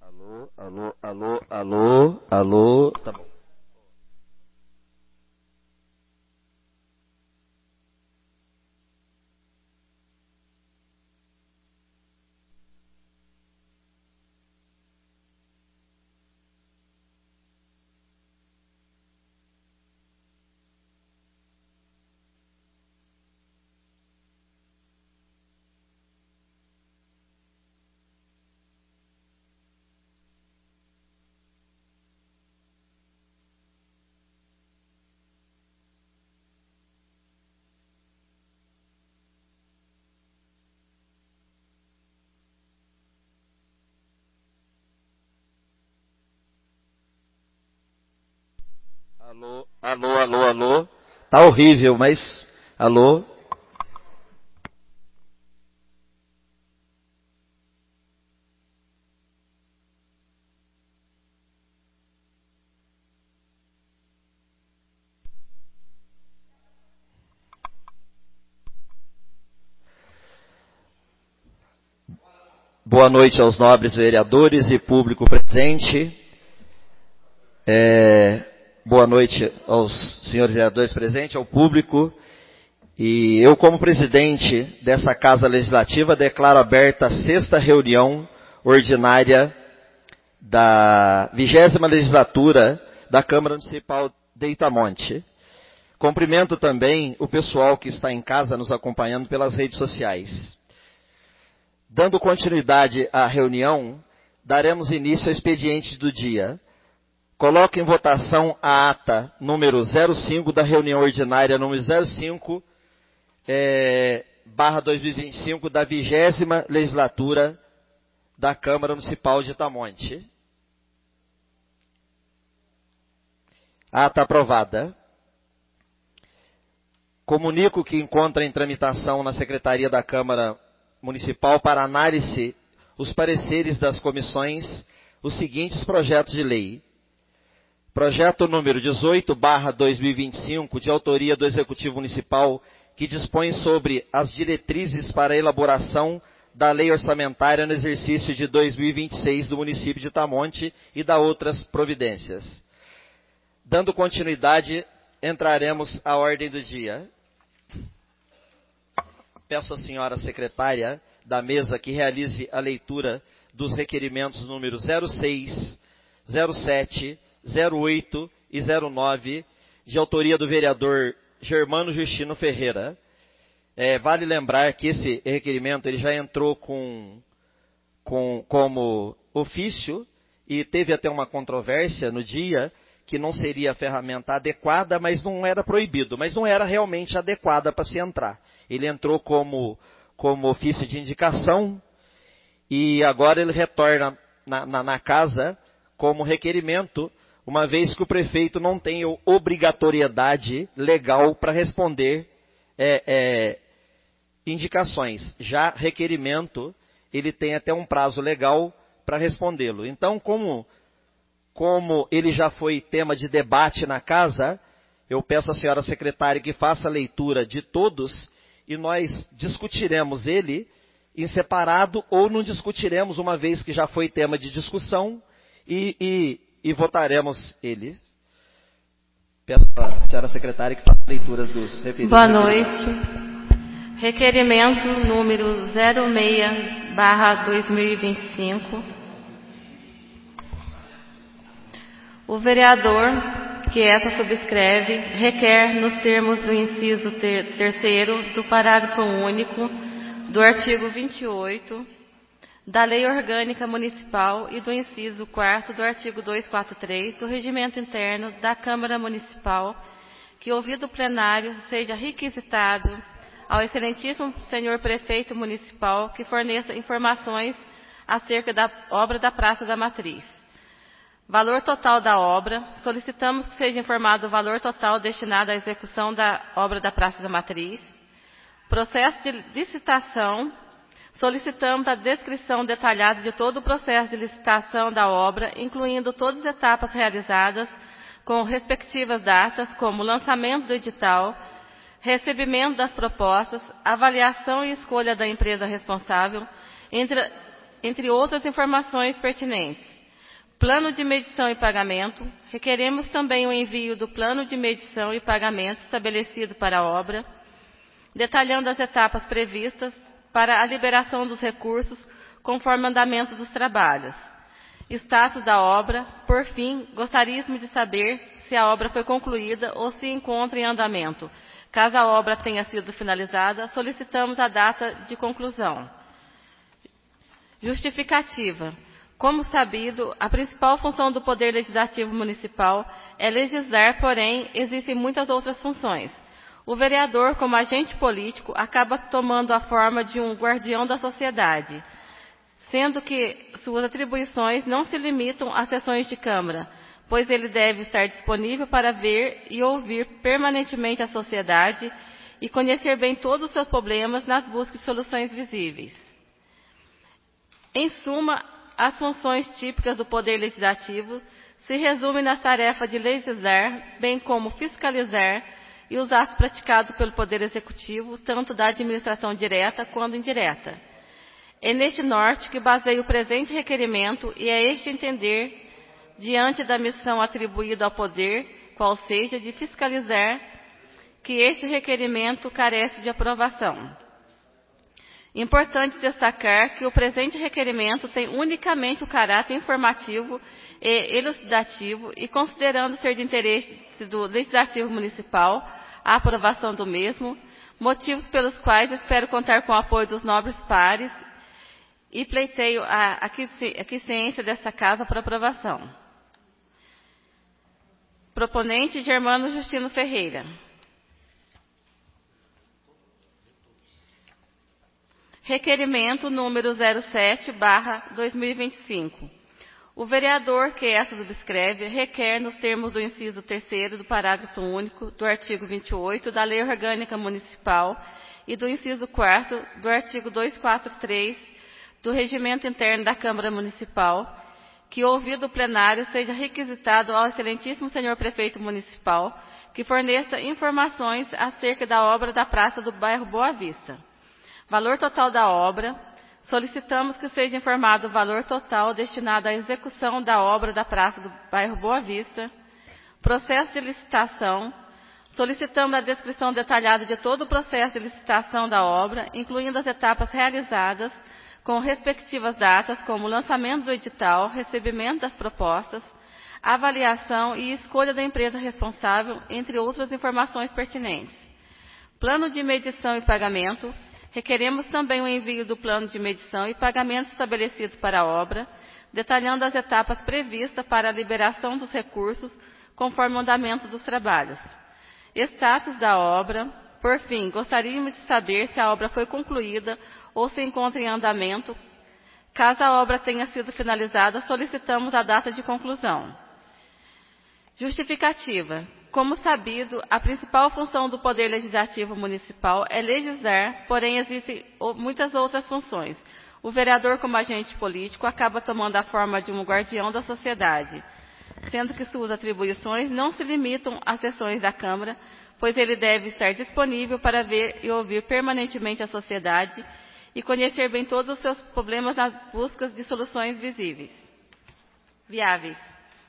Alô, alô, alô, alô, alô. Tá bom. Alô, alô, alô, alô. Tá horrível, mas alô. Boa noite aos nobres vereadores e público presente. Boa noite aos senhores vereadores presentes, ao público. E eu, como presidente dessa Casa Legislativa, declaro aberta a 6ª reunião ordinária da 20ª legislatura da Câmara Municipal de Itamonte. Cumprimento também o pessoal que está em casa nos acompanhando pelas redes sociais. Dando continuidade à reunião, daremos início ao expediente do dia. Coloco em votação a ata número 05 da reunião ordinária número 05, barra 2025 da 20ª legislatura da Câmara Municipal de Itamonte. Ata aprovada. Comunico que encontra em tramitação na Secretaria da Câmara Municipal para análise os pareceres das comissões os seguintes projetos de lei. Projeto número 18/2025, de autoria do Executivo Municipal, que dispõe sobre as diretrizes para a elaboração da lei orçamentária no exercício de 2026 do município de Itamonte e da outras providências. Dando continuidade, entraremos à ordem do dia. Peço à senhora secretária da mesa que realize a leitura dos requerimentos números 06, 07, 08 e 09, de autoria do vereador Germano Justino Ferreira. Vale lembrar que esse requerimento ele já entrou como ofício e teve até uma controvérsia no dia que não seria a ferramenta adequada, mas não era proibido, mas não era realmente adequada para se entrar. Ele entrou como ofício de indicação e agora ele retorna na casa como requerimento, uma vez que o prefeito não tem obrigatoriedade legal para responder indicações. Já requerimento, ele tem até um prazo legal para respondê-lo. Então, como ele já foi tema de debate na casa, eu peço à senhora secretária que faça a leitura de todos e nós discutiremos ele em separado ou não discutiremos, uma vez que já foi tema de discussão, e votaremos ele. Peço à senhora secretária que faça a leitura dos referidos. Boa noite. Requerimento número 06/2025. O vereador que essa subscreve requer, nos termos do inciso 3º do parágrafo único do artigo 28 da Lei Orgânica Municipal e do inciso 4º do artigo 243 do Regimento Interno da Câmara Municipal, que, ouvido o plenário, seja requisitado ao excelentíssimo senhor prefeito municipal que forneça informações acerca da obra da Praça da Matriz. Valor total da obra. Solicitamos que seja informado o valor total destinado à execução da obra da Praça da Matriz. Processo de licitação. Solicitamos a descrição detalhada de todo o processo de licitação da obra, incluindo todas as etapas realizadas, com respectivas datas, como lançamento do edital, recebimento das propostas, avaliação e escolha da empresa responsável, entre outras informações pertinentes. Plano de medição e pagamento. Requeremos também o envio do plano de medição e pagamento estabelecido para a obra, detalhando as etapas previstas para a liberação dos recursos conforme o andamento dos trabalhos. Status da obra. Por fim, gostaríamos de saber se a obra foi concluída ou se encontra em andamento. Caso a obra tenha sido finalizada, solicitamos a data de conclusão. Justificativa. Como sabido, a principal função do Poder Legislativo Municipal é legislar, porém, existem muitas outras funções. O vereador, como agente político, acaba tomando a forma de um guardião da sociedade, sendo que suas atribuições não se limitam às sessões de Câmara, pois ele deve estar disponível para ver e ouvir permanentemente a sociedade e conhecer bem todos os seus problemas nas buscas de soluções visíveis. Em suma, as funções típicas do Poder Legislativo se resumem na tarefa de legislar, bem como fiscalizar e os atos praticados pelo Poder Executivo, tanto da administração direta quanto indireta. É neste norte que baseia o presente requerimento e é este entender, diante da missão atribuída ao Poder, qual seja de fiscalizar, que este requerimento carece de aprovação. Importante destacar que o presente requerimento tem unicamente o caráter informativo e elucidativo e, considerando ser de interesse do Legislativo Municipal a aprovação do mesmo, motivos pelos quais espero contar com o apoio dos nobres pares e pleiteio a aquiescência desta Casa para aprovação. Proponente, Germano Justino Ferreira. Requerimento número 07/2025. O vereador que essa subscreve requer, nos termos do inciso 3º do parágrafo único do artigo 28 da Lei Orgânica Municipal e do inciso 4º do artigo 243 do Regimento Interno da Câmara Municipal, que, ouvido o plenário, seja requisitado ao excelentíssimo senhor prefeito municipal que forneça informações acerca da obra da Praça do Bairro Boa Vista. Valor total da obra. Solicitamos que seja informado o valor total destinado à execução da obra da Praça do Bairro Boa Vista. Processo de licitação. Solicitamos a descrição detalhada de todo o processo de licitação da obra, incluindo as etapas realizadas, com respectivas datas, como lançamento do edital, recebimento das propostas, avaliação e escolha da empresa responsável, entre outras informações pertinentes. Plano de medição e pagamento. Requeremos também o envio do plano de medição e pagamento estabelecido para a obra, detalhando as etapas previstas para a liberação dos recursos conforme o andamento dos trabalhos. Status da obra. Por fim, gostaríamos de saber se a obra foi concluída ou se encontra em andamento. Caso a obra tenha sido finalizada, solicitamos a data de conclusão. Justificativa. Como sabido, a principal função do Poder Legislativo Municipal é legislar, porém existem muitas outras funções. O vereador, como agente político, acaba tomando a forma de um guardião da sociedade, sendo que suas atribuições não se limitam às sessões da Câmara, pois ele deve estar disponível para ver e ouvir permanentemente a sociedade e conhecer bem todos os seus problemas nas buscas de soluções viáveis.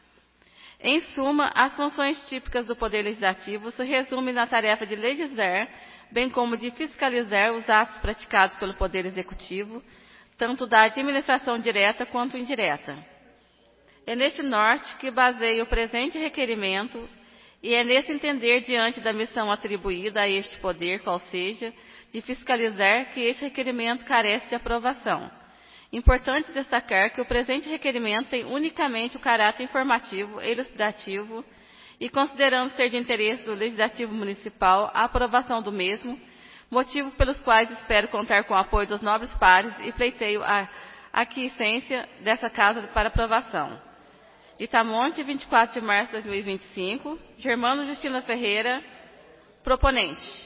Em suma, as funções típicas do Poder Legislativo se resumem na tarefa de legislar, bem como de fiscalizar os atos praticados pelo Poder Executivo, tanto da administração direta quanto indireta. É neste norte que baseia o presente requerimento e é nesse entender, diante da missão atribuída a este poder, qual seja, de fiscalizar, que este requerimento carece de aprovação. Importante destacar que o presente requerimento tem unicamente o caráter informativo e elucidativo e, considerando ser de interesse do Legislativo Municipal a aprovação do mesmo, motivo pelos quais espero contar com o apoio dos nobres pares e pleiteio a aquiescência dessa Casa para aprovação. Itamonte, 24 de março de 2025. Germano Justina Ferreira, proponente.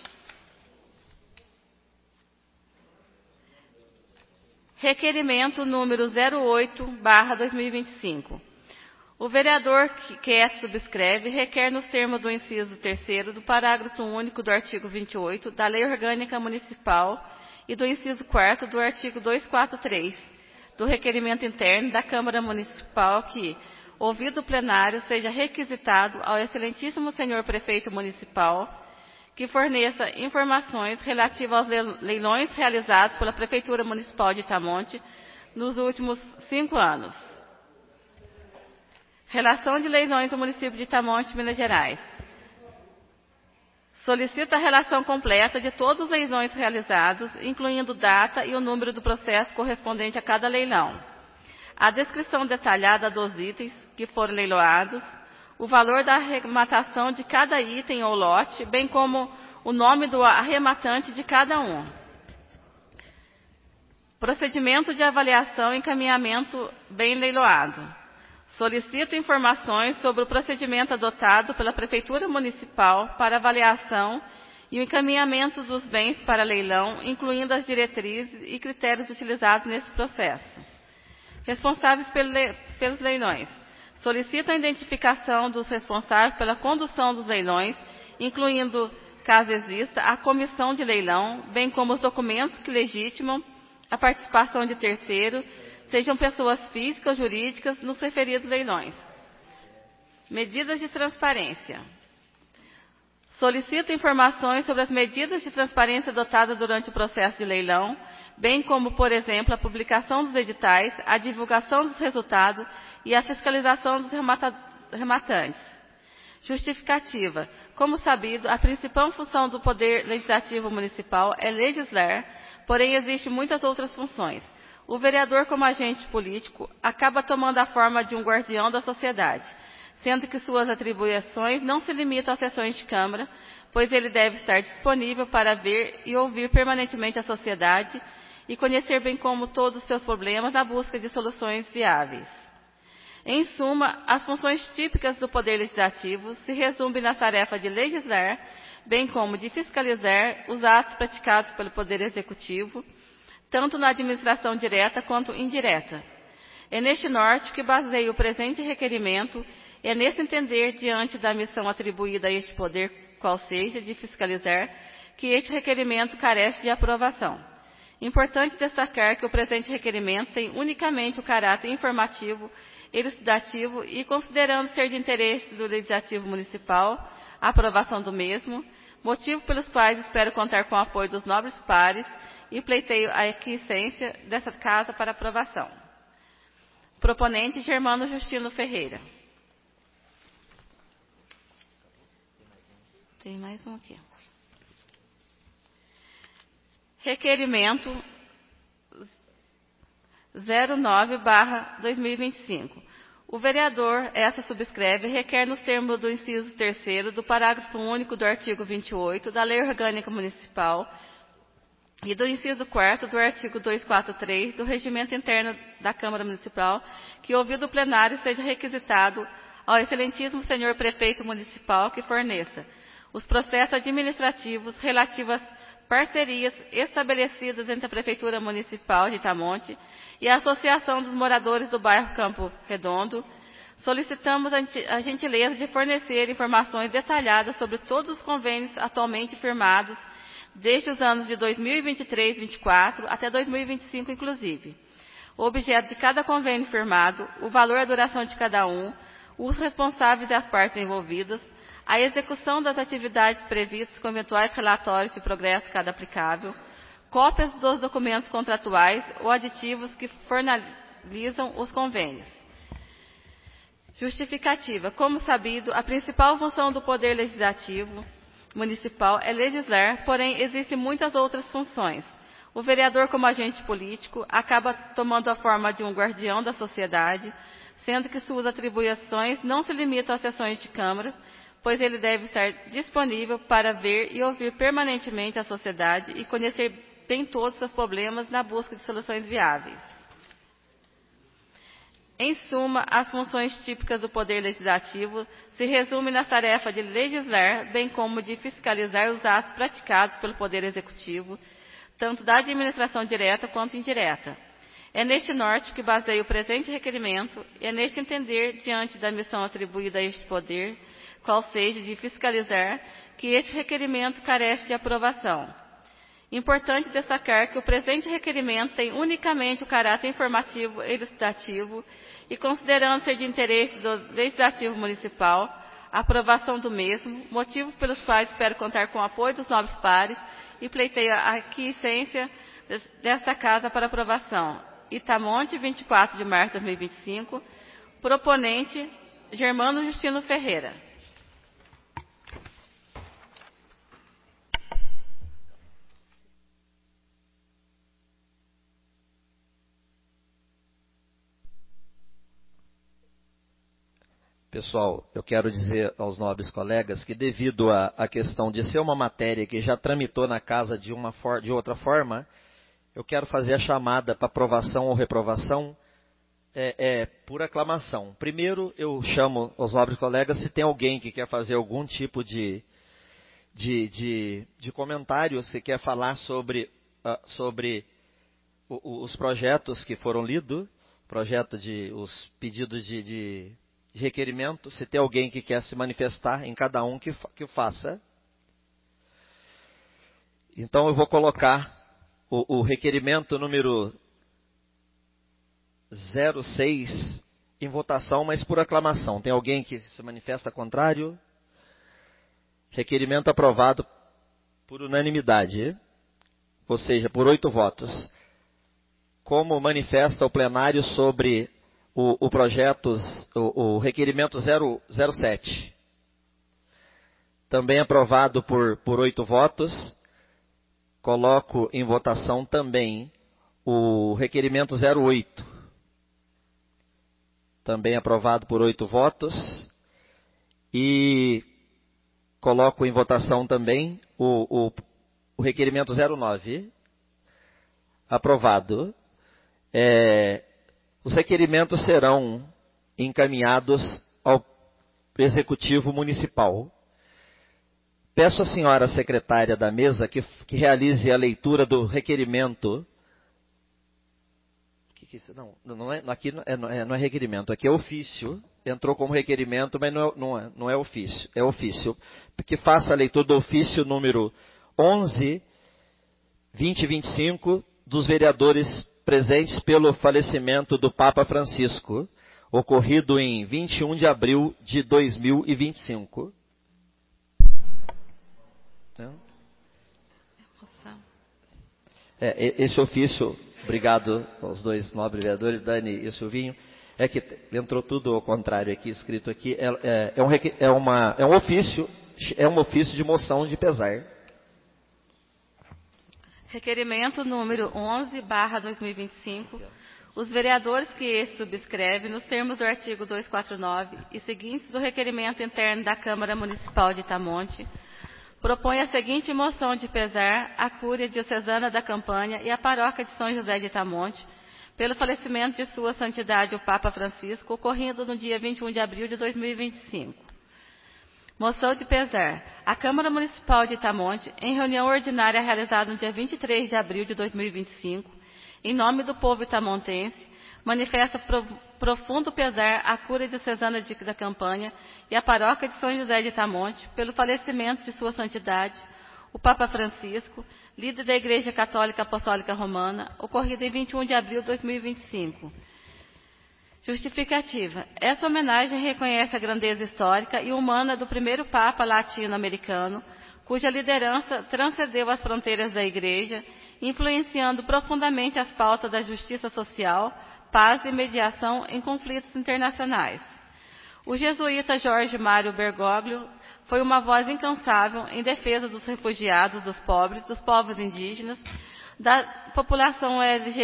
Requerimento número 08/2025. O vereador que essa subscreve requer, nos termos do inciso 3º do parágrafo único do artigo 28 da Lei Orgânica Municipal e do inciso 4º do artigo 243 do requerimento interno da Câmara Municipal que, ouvido o plenário, seja requisitado ao excelentíssimo senhor prefeito municipal que forneça informações relativas aos leilões realizados pela Prefeitura Municipal de Itamonte nos últimos 5 anos. Relação de leilões do município de Itamonte, Minas Gerais. Solicita a relação completa de todos os leilões realizados, incluindo data e o número do processo correspondente a cada leilão. A descrição detalhada dos itens que foram leiloados, o valor da arrematação de cada item ou lote, bem como o nome do arrematante de cada um. Procedimento de avaliação e encaminhamento bem leiloado. Solicito informações sobre o procedimento adotado pela Prefeitura Municipal para avaliação e o encaminhamento dos bens para leilão, incluindo as diretrizes e critérios utilizados nesse processo. Responsáveis pelos leilões. Solicito a identificação dos responsáveis pela condução dos leilões, incluindo, caso exista, a comissão de leilão, bem como os documentos que legitimam a participação de terceiro, sejam pessoas físicas ou jurídicas, nos referidos leilões. Medidas de transparência. Solicito informações sobre as medidas de transparência adotadas durante o processo de leilão, bem como, por exemplo, a publicação dos editais, a divulgação dos resultados e a fiscalização dos rematantes. Justificativa. Como sabido, a principal função do Poder Legislativo Municipal é legislar, porém existem muitas outras funções. O vereador, como agente político, acaba tomando a forma de um guardião da sociedade, sendo que suas atribuições não se limitam às sessões de Câmara, pois ele deve estar disponível para ver e ouvir permanentemente a sociedade e conhecer bem como todos os seus problemas na busca de soluções viáveis. Em suma, as funções típicas do Poder Legislativo se resumem na tarefa de legislar, bem como de fiscalizar os atos praticados pelo Poder Executivo, tanto na administração direta quanto indireta. É neste norte que baseio o presente requerimento, é nesse entender, diante da missão atribuída a este poder, qual seja, de fiscalizar, que este requerimento carece de aprovação. Importante destacar que o presente requerimento tem unicamente o caráter informativo, elucidativo e, considerando ser de interesse do Legislativo Municipal, a aprovação do mesmo, motivo pelos quais espero contar com o apoio dos nobres pares e pleiteio a aquiescência dessa Casa para aprovação. Proponente Germano Justino Ferreira. Tem mais um aqui. Requerimento 09/2025. O vereador, essa subscreve, requer nos termos do inciso 3º do parágrafo único do artigo 28 da Lei Orgânica Municipal e do inciso 4º do artigo 243 do Regimento Interno da Câmara Municipal, que, ouvido o plenário, seja requisitado ao excelentíssimo senhor prefeito municipal que forneça os processos administrativos relativos às parcerias estabelecidas entre a Prefeitura Municipal de Itamonte e a Associação dos Moradores do Bairro Campo Redondo. Solicitamos a gentileza de fornecer informações detalhadas sobre todos os convênios atualmente firmados desde os anos de 2023, 2024 até 2025, inclusive. O objeto de cada convênio firmado, o valor e a duração de cada um, os responsáveis e as partes envolvidas, a execução das atividades previstas com eventuais relatórios de progresso cada aplicável, cópias dos documentos contratuais ou aditivos que formalizam os convênios. Justificativa. Como sabido, a principal função do Poder Legislativo Municipal é legislar, porém existem muitas outras funções. O vereador, como agente político, acaba tomando a forma de um guardião da sociedade, sendo que suas atribuições não se limitam às sessões de câmaras, pois ele deve estar disponível para ver e ouvir permanentemente a sociedade e conhecer bem todos os seus problemas na busca de soluções viáveis. Em suma, as funções típicas do Poder Legislativo se resumem na tarefa de legislar, bem como de fiscalizar os atos praticados pelo Poder Executivo, tanto da administração direta quanto indireta. É neste norte que baseio o presente requerimento, e é neste entender, diante da missão atribuída a este poder, qual seja de fiscalizar, que este requerimento carece de aprovação. Importante destacar que o presente requerimento tem unicamente o caráter informativo e elucidativo e, considerando ser de interesse do Legislativo Municipal, a aprovação do mesmo, motivos pelos quais espero contar com o apoio dos nobres pares e pleiteio a aquiescência desta Casa para aprovação. Itamonte, 24 de março de 2025. Proponente, Germano Justino Ferreira. Pessoal, eu quero dizer aos nobres colegas que, devido à questão de ser uma matéria que já tramitou na casa de outra forma, eu quero fazer a chamada para aprovação ou reprovação por aclamação. Primeiro, eu chamo aos nobres colegas se tem alguém que quer fazer algum tipo de comentário, se quer falar sobre os projetos que foram lidos, os pedidos de requerimento, se tem alguém que quer se manifestar em cada um, que o faça. Então eu vou colocar o requerimento número 06 em votação, mas por aclamação. Tem alguém que se manifesta contrário? Requerimento aprovado por unanimidade, ou seja, por 8 votos. Como manifesta o plenário sobre o requerimento 007. Também aprovado por 8 votos. Coloco em votação também o requerimento 08. Também aprovado por 8 votos. E coloco em votação também o requerimento 09. Aprovado. Os requerimentos serão encaminhados ao Executivo Municipal. Peço à senhora secretária da mesa que realize a leitura do requerimento. Aqui não é requerimento, aqui é ofício. Entrou como requerimento, mas não é ofício. É ofício. Que faça a leitura do ofício número 11/2025 dos vereadores presentes pelo falecimento do Papa Francisco, ocorrido em 21 de abril de 2025. Esse ofício, obrigado aos dois nobres vereadores, Dani e Silvinho, é que entrou tudo ao contrário aqui, escrito aqui, é um ofício de moção de pesar. Requerimento número 11/2025. Os vereadores que este subscrevem, nos termos do artigo 249 e seguintes do requerimento interno da Câmara Municipal de Itamonte, propõe a seguinte moção de pesar à Cúria Diocesana da Campanha e à Paróquia de São José de Itamonte, pelo falecimento de Sua Santidade o Papa Francisco, ocorrido no dia 21 de abril de 2025. Moção de pesar. A Câmara Municipal de Itamonte, em reunião ordinária realizada no dia 23 de abril de 2025, em nome do povo itamontense, manifesta profundo pesar à Cúria Diocesana da Campanha e à Paróquia de São José de Itamonte pelo falecimento de Sua Santidade, o Papa Francisco, líder da Igreja Católica Apostólica Romana, ocorrido em 21 de abril de 2025. Justificativa. Essa homenagem reconhece a grandeza histórica e humana do primeiro Papa latino-americano, cuja liderança transcendeu as fronteiras da Igreja, influenciando profundamente as pautas da justiça social, paz e mediação em conflitos internacionais. O jesuíta Jorge Mário Bergoglio foi uma voz incansável em defesa dos refugiados, dos pobres, dos povos indígenas, da população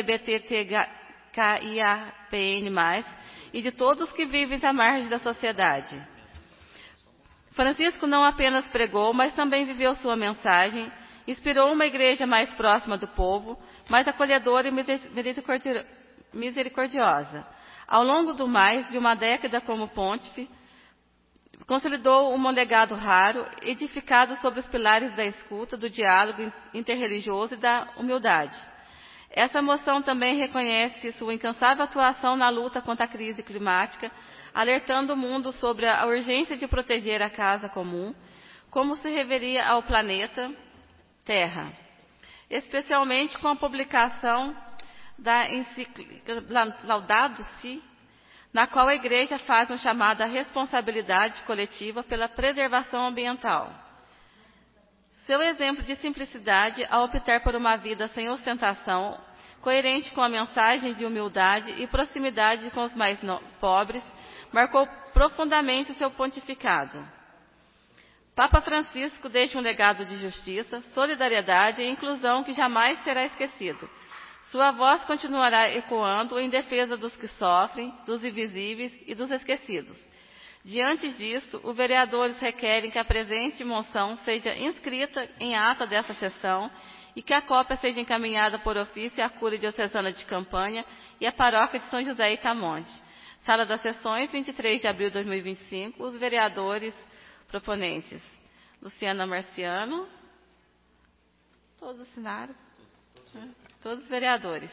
LGBTQIAPN+, e de todos que vivem à margem da sociedade. Francisco não apenas pregou, mas também viveu sua mensagem, inspirou uma igreja mais próxima do povo, mais acolhedora e misericordiosa. Ao longo de mais de uma década como pontífice, consolidou um legado raro, edificado sobre os pilares da escuta, do diálogo interreligioso e da humildade. Essa moção também reconhece sua incansável atuação na luta contra a crise climática, alertando o mundo sobre a urgência de proteger a casa comum, como se referia ao planeta Terra. especialmente com a publicação da encíclica Laudato Si, na qual a Igreja faz uma chamada à responsabilidade coletiva pela preservação ambiental. Seu exemplo de simplicidade ao optar por uma vida sem ostentação, coerente com a mensagem de humildade e proximidade com os mais pobres, marcou profundamente o seu pontificado. Papa Francisco deixa um legado de justiça, solidariedade e inclusão que jamais será esquecido. Sua voz continuará ecoando em defesa dos que sofrem, dos invisíveis e dos esquecidos. Diante disso, os vereadores requerem que a presente moção seja inscrita em ata dessa sessão e que a cópia seja encaminhada por ofício à Cúria Diocesana de Campanha e à Paróquia de São José Itamonte. Sala das Sessões, 23 de abril de 2025. Os vereadores proponentes: Luciana Marciano. Todos assinaram? Todos os vereadores.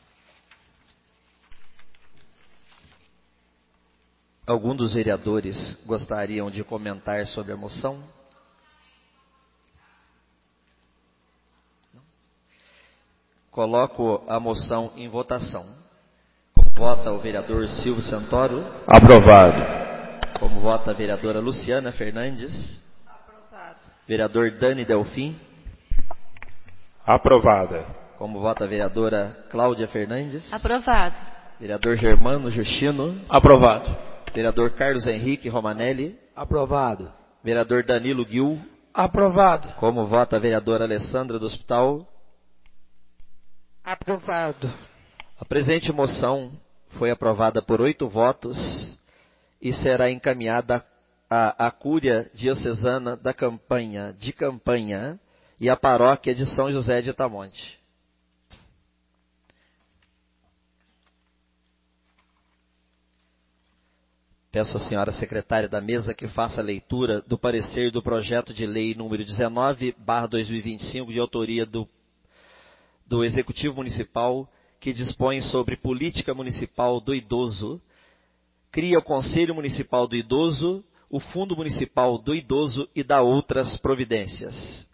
Algum dos vereadores gostariam de comentar sobre a moção? Não? Coloco a moção em votação. Como vota o vereador Silvio Santoro? Aprovado. Como vota a vereadora Luciana Fernandes? Aprovado. Vereador Dani Delfim? Aprovada. Como vota a vereadora Cláudia Fernandes? Aprovado. Vereador Germano Justino? Aprovado. Vereador Carlos Henrique Romanelli? Aprovado. Vereador Danilo Gil? Aprovado. Como vota a vereadora Alessandra do Hospital? Aprovado. A presente moção foi aprovada por 8 votos e será encaminhada à Cúria Diocesana de Campanha e à Paróquia de São José de Itamonte. Peço à senhora secretária da mesa que faça a leitura do parecer do projeto de lei número 19/2025, de autoria do Executivo Municipal, que dispõe sobre política municipal do idoso, cria o Conselho Municipal do Idoso, o Fundo Municipal do Idoso e dá outras providências.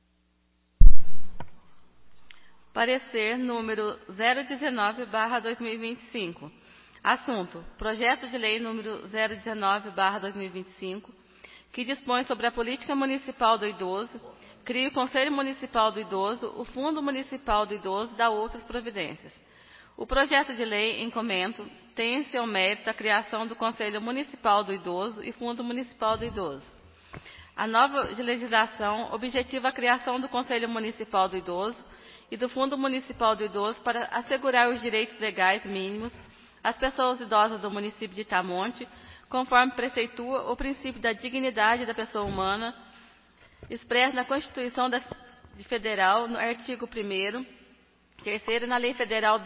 Parecer número 019/2025. Assunto: Projeto de Lei número 019/2025, que dispõe sobre a política municipal do idoso, cria o Conselho Municipal do Idoso, o Fundo Municipal do Idoso e dá outras providências. O projeto de lei em comento tem em seu mérito a criação do Conselho Municipal do Idoso e Fundo Municipal do Idoso. A nova legislação objetiva a criação do Conselho Municipal do Idoso e do Fundo Municipal do Idoso para assegurar os direitos legais mínimos às pessoas idosas do município de Itamonte, conforme preceitua o princípio da dignidade da pessoa humana, expresso na Constituição Federal, no artigo 1º, 3º, e na Lei Federal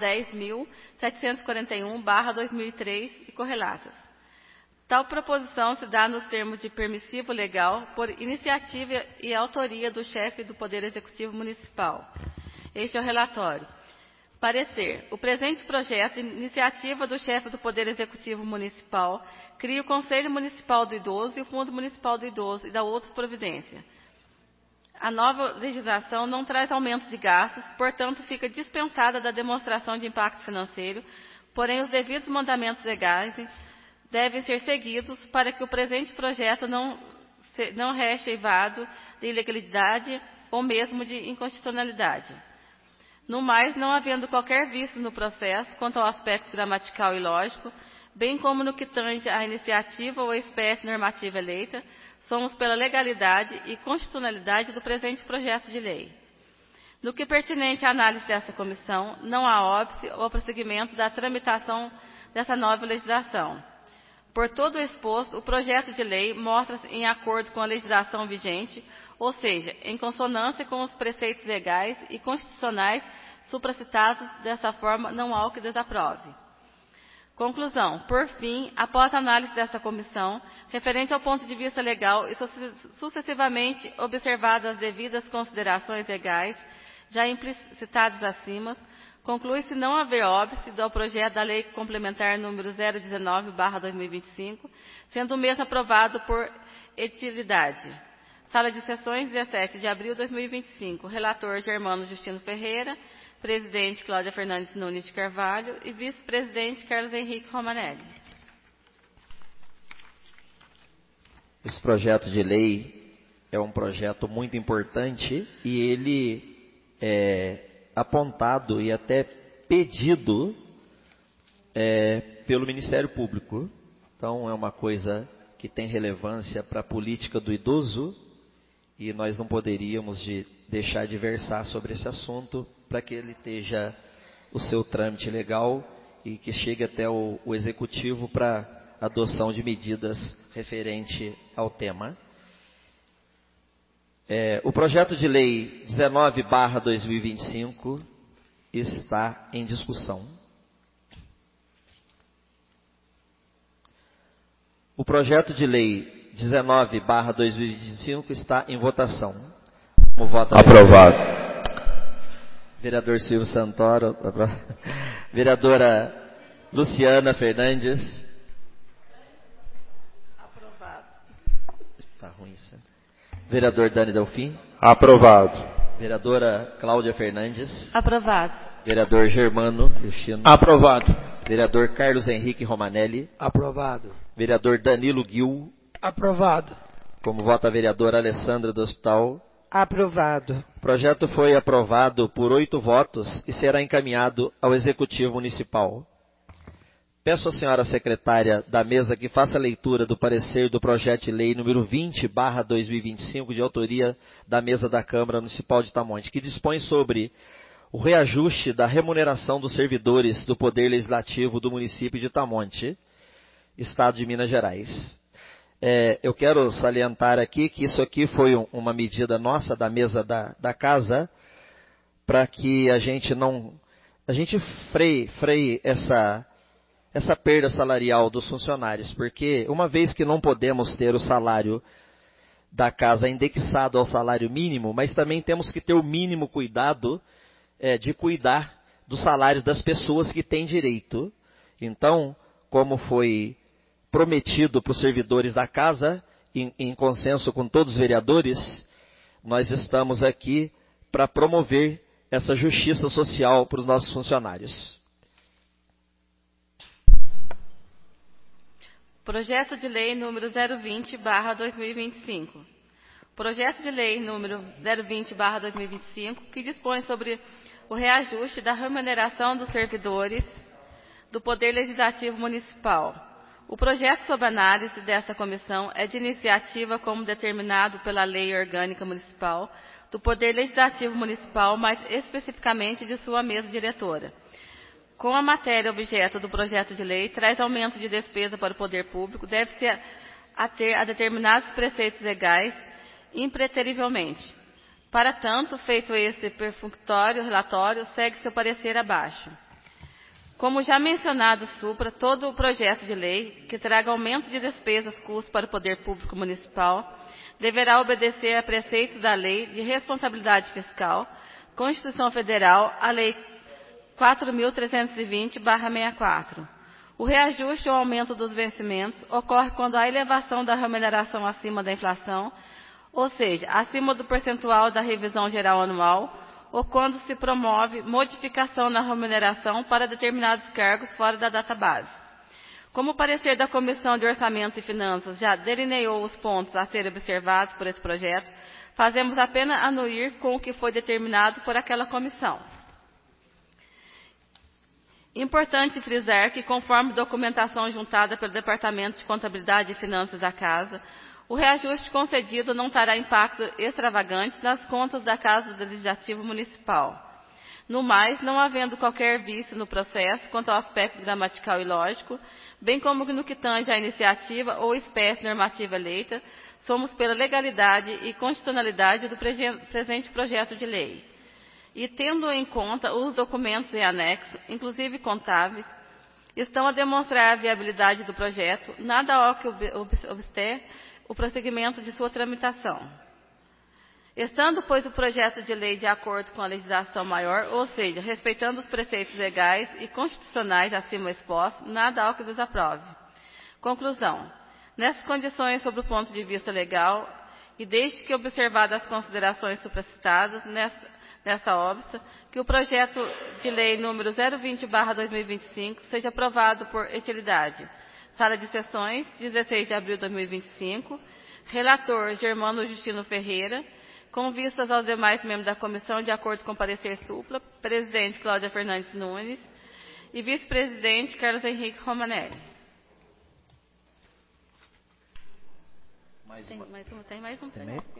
10.741/2003 e correlatas. Tal proposição se dá nos termos de permissivo legal, por iniciativa e autoria do chefe do Poder Executivo Municipal. Este é o relatório. Parecer: o presente projeto, de iniciativa do chefe do Poder Executivo Municipal, cria o Conselho Municipal do Idoso e o Fundo Municipal do Idoso e dá outra providência. A nova legislação não traz aumento de gastos, portanto, fica dispensada da demonstração de impacto financeiro, porém, os devidos mandamentos legais devem ser seguidos para que o presente projeto não reste eivado de ilegalidade ou mesmo de inconstitucionalidade. No mais, não havendo qualquer vício no processo quanto ao aspecto gramatical e lógico, bem como no que tange à iniciativa ou espécie normativa eleita, somos pela legalidade e constitucionalidade do presente projeto de lei. No que pertinente à análise dessa comissão, não há óbice ou prosseguimento da tramitação dessa nova legislação. Por todo o exposto, o projeto de lei mostra-se em acordo com a legislação vigente, ou seja, em consonância com os preceitos legais e constitucionais supracitados. Dessa forma, não há o que desaprove. Conclusão. Por fim, após a análise dessa comissão, referente ao ponto de vista legal e sucessivamente observadas as devidas considerações legais, já implicitadas acima, conclui-se não haver óbice do projeto da Lei Complementar número 019/2025, sendo o mesmo aprovado por utilidade. Sala de sessões, 17 de abril de 2025. Relator Germano Justino Ferreira. Presidente Cláudia Fernandes Nunes de Carvalho. E vice-presidente Carlos Henrique Romanelli. Esse projeto de lei é um projeto muito importante e ele é apontado e até pedido pelo Ministério Público. Então é uma coisa que tem relevância para a política do idoso e nós não poderíamos deixar de versar sobre esse assunto para que ele esteja o seu trâmite legal e que chegue até o Executivo para adoção de medidas referente ao tema. O projeto de lei 19/2025 está em discussão. O projeto de lei 19/2025 está em votação. Como vota? Aprovado. Vereador Silvio Santoro. Vereadora Luciana Fernandes. Aprovado. Está ruim isso. Vereador Dani Delfim. Aprovado. Vereadora Cláudia Fernandes. Aprovado. Vereador Germano Justino. Aprovado. Vereador Carlos Henrique Romanelli. Aprovado. Vereador Danilo Gil. Aprovado. Como vota a vereadora Alessandra do Hospital. Aprovado. O projeto foi aprovado por 8 votos e será encaminhado ao Executivo Municipal. Peço à senhora secretária da mesa que faça a leitura do parecer do projeto de lei número 20/2025, de autoria da mesa da Câmara Municipal de Tamonte, que dispõe sobre o reajuste da remuneração dos servidores do Poder Legislativo do município de Tamonte, Estado de Minas Gerais. Eu quero salientar aqui que isso aqui foi uma medida nossa da mesa da casa, para que a gente freie essa perda salarial dos funcionários, porque uma vez que não podemos ter o salário da casa indexado ao salário mínimo, mas também temos que ter o mínimo cuidado de cuidar dos salários das pessoas que têm direito. Então, como foi prometido para os servidores da casa, em consenso com todos os vereadores, nós estamos aqui para promover essa justiça social para os nossos funcionários. Projeto de lei número 020/2025. Projeto de lei número 020/2025, que dispõe sobre o reajuste da remuneração dos servidores do Poder Legislativo Municipal. O projeto sob análise dessa comissão é de iniciativa como determinado pela Lei Orgânica Municipal do Poder Legislativo Municipal, mais especificamente de sua mesa diretora. Com a matéria objeto do projeto de lei, traz aumento de despesa para o poder público, deve-se ater a determinados preceitos legais impreterivelmente. Para tanto, feito este perfunctório relatório, segue seu parecer abaixo. Como já mencionado supra, todo o projeto de lei que traga aumento de despesas, custos para o poder público municipal, deverá obedecer a preceitos da Lei de Responsabilidade Fiscal, Constituição Federal, a Lei 4.320/64. O reajuste ou aumento dos vencimentos ocorre quando há elevação da remuneração acima da inflação, ou seja, acima do percentual da revisão geral anual, ou quando se promove modificação na remuneração para determinados cargos fora da data base. Como o parecer da Comissão de Orçamento e Finanças já delineou os pontos a serem observados por esse projeto, fazemos apenas anuir com o que foi determinado por aquela comissão. Importante frisar que, conforme documentação juntada pelo Departamento de Contabilidade e Finanças da Casa, o reajuste concedido não terá impacto extravagante nas contas da Casa do Legislativo Municipal. No mais, não havendo qualquer vício no processo quanto ao aspecto gramatical e lógico, bem como no que tange à iniciativa ou espécie normativa eleita, somos pela legalidade e constitucionalidade do presente projeto de lei. E, tendo em conta os documentos em anexo, inclusive contáveis, estão a demonstrar a viabilidade do projeto, nada ao que obster o prosseguimento de sua tramitação. Estando, pois, o projeto de lei de acordo com a legislação maior, ou seja, respeitando os preceitos legais e constitucionais acima expostos, nada ao que desaprove. Conclusão. Nessas condições, sob o ponto de vista legal e desde que observadas as considerações supracitadas nessa óbice, que o projeto de lei número 020/2025 seja aprovado por utilidade. Sala de Sessões, 16 de abril de 2025. Relator Germano Justino Ferreira. Com vistas aos demais membros da comissão, de acordo com o parecer supla, presidente Cláudia Fernandes Nunes e vice-presidente Carlos Henrique Romanelli. Tem mais um.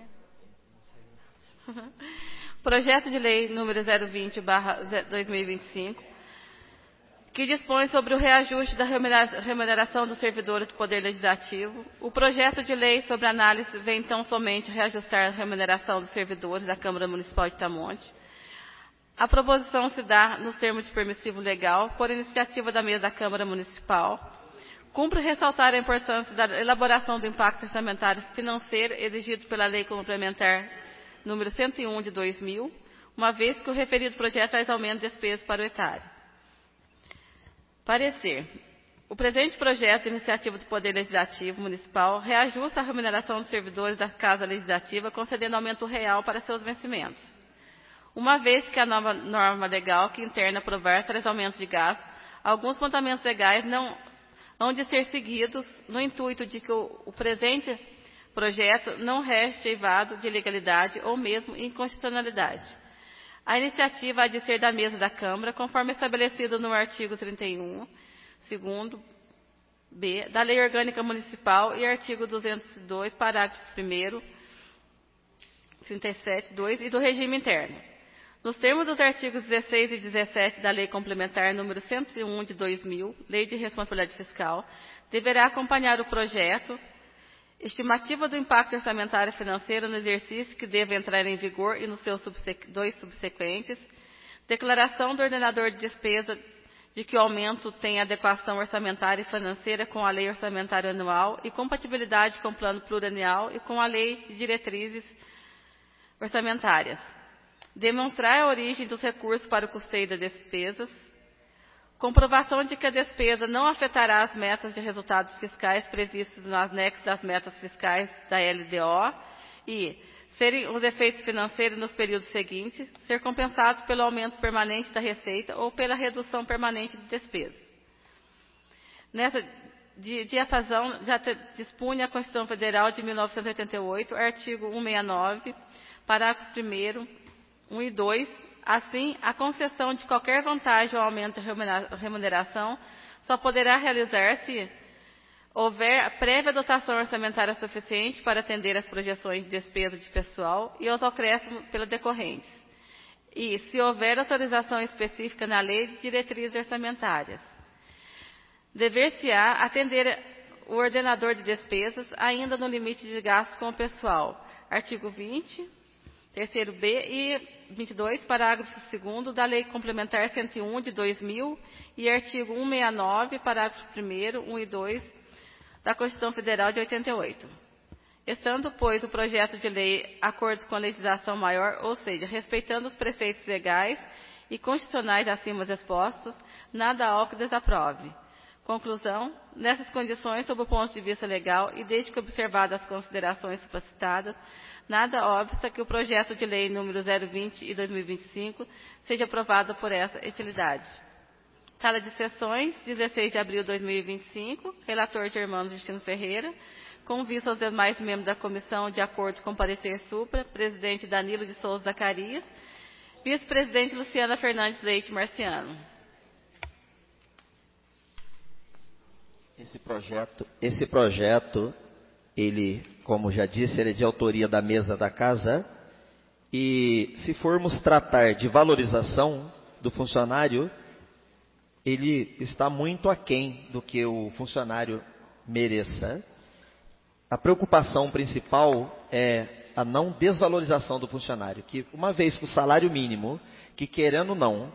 Projeto de lei número 020/2025, que dispõe sobre o reajuste da remuneração dos servidores do Poder Legislativo. O projeto de lei sobre análise vem então somente reajustar a remuneração dos servidores da Câmara Municipal de Tamonte. A proposição se dá nos termos de permissivo legal, por iniciativa da mesa da Câmara Municipal. Cumpre ressaltar a importância da elaboração do impacto orçamentário financeiro exigido pela Lei Complementar número 101 de 2000, uma vez que o referido projeto traz aumento de despesas para o etário. Parecer. O presente projeto de iniciativa do Poder Legislativo Municipal reajusta a remuneração dos servidores da Casa Legislativa, concedendo aumento real para seus vencimentos. Uma vez que a nova norma legal que interna aprovar traz aumento de gastos, alguns mandamentos legais não hão de ser seguidos no intuito de que o presente projeto não reste eivado de ilegalidade ou mesmo inconstitucionalidade. A iniciativa há de ser da mesa da Câmara, conforme estabelecido no artigo 31, segundo B, da Lei Orgânica Municipal e artigo 202, parágrafo 1º, 37, 2, e do regime interno. Nos termos dos artigos 16 e 17 da Lei Complementar número 101 de 2000, Lei de Responsabilidade Fiscal, deverá acompanhar o projeto estimativa do impacto orçamentário financeiro no exercício que deve entrar em vigor e nos seus dois subsequentes, declaração do ordenador de despesa de que o aumento tem adequação orçamentária e financeira com a lei orçamentária anual e compatibilidade com o plano plurianual e com a lei de diretrizes orçamentárias. Demonstrar a origem dos recursos para o custeio das despesas. Comprovação de que a despesa não afetará as metas de resultados fiscais previstas no anexo das metas fiscais da LDO e serem os efeitos financeiros nos períodos seguintes, ser compensados pelo aumento permanente da receita ou pela redução permanente de despesas. Nessa diapasão já dispunha a Constituição Federal de 1988, artigo 169, parágrafo 1º, 1 e 2, assim, a concessão de qualquer vantagem ou aumento de remuneração só poderá realizar se houver prévia dotação orçamentária suficiente para atender às projeções de despesa de pessoal e aos acréscimos pelas decorrentes, e se houver autorização específica na lei de diretrizes orçamentárias. Dever-se-á atender o ordenador de despesas ainda no limite de gastos com o pessoal. Artigo 20, terceiro B e 22, parágrafo 2º da Lei Complementar 101 de 2000 e artigo 169, parágrafo 1º, 1 e 2 da Constituição Federal de 88. Estando, pois, o projeto de lei acordo com a legislação maior, ou seja, respeitando os preceitos legais e constitucionais acima expostos, nada há que desaprove. Conclusão. Nessas condições, sob o ponto de vista legal e desde que observadas as considerações supracitadas, nada obsta que o projeto de lei número 020 e 2025 seja aprovado por essa utilidade. Sala de Sessões, 16 de abril de 2025, relator Germano Justino Ferreira, com vista aos demais membros da comissão, de acordo com o parecer supra, presidente Danilo de Souza Zacarias, vice-presidente Luciana Fernandes Leite Marciano. Esse projeto, ele, como já disse, ele é de autoria da mesa da casa, e se formos tratar de valorização do funcionário, ele está muito aquém do que o funcionário mereça. A preocupação principal é a não desvalorização do funcionário, que uma vez que o salário mínimo, que querendo ou não,